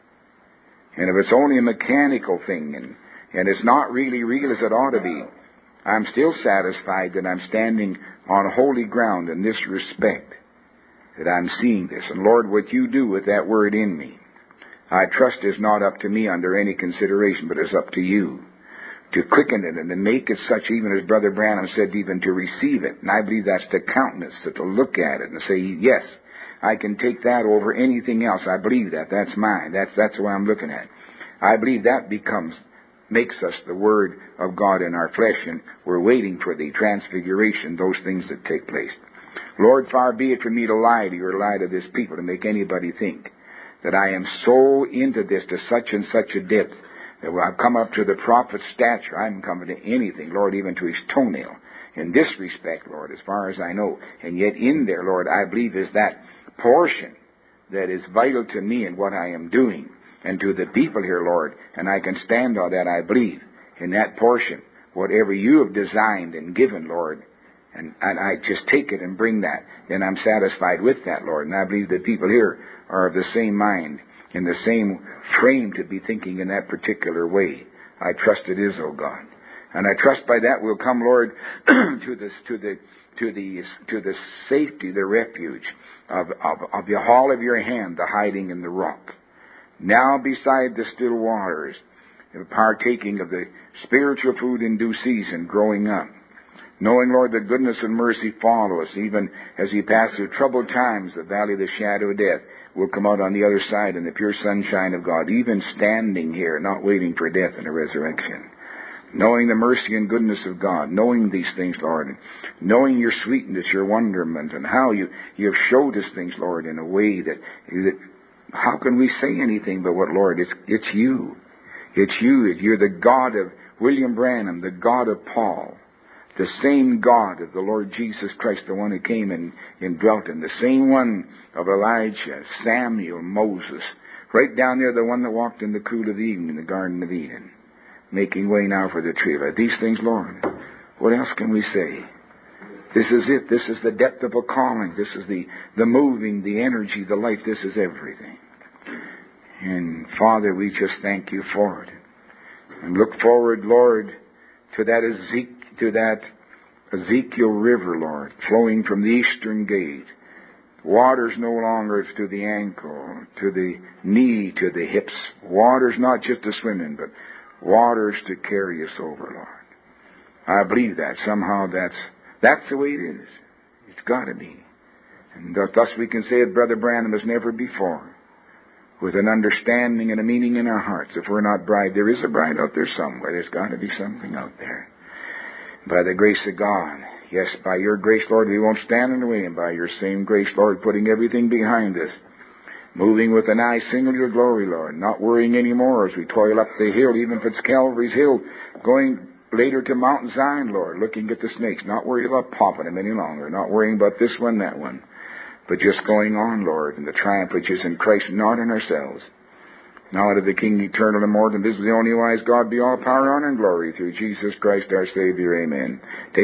And if it's only a mechanical thing and, and it's not really real as it ought to be, I'm still satisfied that I'm standing on holy ground in this respect, that I'm seeing this. And Lord, what you do with that word in me, I trust is not up to me under any consideration, but is up to you to quicken it and to make it such, even as Brother Branham said, even to receive it. And I believe that's to countenance, to look at it and say, yes, I can take that over anything else. I believe that. That's mine. That's, that's what I'm looking at. I believe that becomes, makes us the Word of God in our flesh, and we're waiting for the transfiguration, those things that take place. Lord, far be it from me to lie to you or lie to this people, to make anybody think that I am so into this to such and such a depth that when I've come up to the prophet's stature, I haven't come to anything, Lord, even to his toenail. In this respect, Lord, as far as I know. And yet in there, Lord, I believe is that portion that is vital to me and what I am doing and to the people here, Lord. And I can stand on that, I believe, in that portion. Whatever you have designed and given, Lord, and, and I just take it and bring that, then I'm satisfied with that, Lord. And I believe the people here are of the same mind, in the same frame to be thinking in that particular way. I trust it is, O God. And I trust by that we'll come, Lord, to this, to the, to the, to the safety, the refuge of, of, of the hall of your hand, the hiding in the rock. Now beside the still waters, partaking of the spiritual food in due season, growing up. Knowing, Lord, that goodness and mercy follow us, even as we pass through troubled times, the valley of the shadow of death, we'll come out on the other side in the pure sunshine of God, even standing here, not waiting for death and a resurrection. Knowing the mercy and goodness of God, knowing these things, Lord, and knowing your sweetness, your wonderment, and how you, you have showed us things, Lord, in a way that, that how can we say anything but what, Lord, it's, it's you. It's you. You're the God of William Branham, the God of Paul, the same God of the Lord Jesus Christ, the one who came and, and dwelt in, the same one of Elijah, Samuel, Moses, right down there, the one that walked in the cool of the evening in the Garden of Eden, making way now for the tree of life. These things, Lord, what else can we say? This is it. This is the depth of a calling. This is the, the moving, the energy, the life. This is everything. And Father, we just thank you for it. And look forward, Lord, to that Ezekiel, to that Ezekiel River, Lord, flowing from the eastern gate. Waters no longer to the ankle, to the knee, to the hips. Waters not just to swim in, but waters to carry us over, Lord. I believe that. Somehow that's, that's the way it is. It's got to be. And thus we can say it, Brother Branham, as never before, with an understanding and a meaning in our hearts. If we're not bride, there is a bride out there somewhere. There's got to be something out there. By the grace of God. Yes, by your grace, Lord, we won't stand in the way. And by your same grace, Lord, putting everything behind us. Moving with an eye single to your glory, Lord. Not worrying anymore as we toil up the hill, even if it's Calvary's hill. Going later to Mount Zion, Lord, looking at the snakes. Not worried about popping them any longer. Not worrying about this one, that one. But just going on, Lord, in the triumph which is in Christ, not in ourselves. Now unto the King eternal, immortal, and visible, the only wise God, be all power, honor, and glory through Jesus Christ our Savior. Amen. Take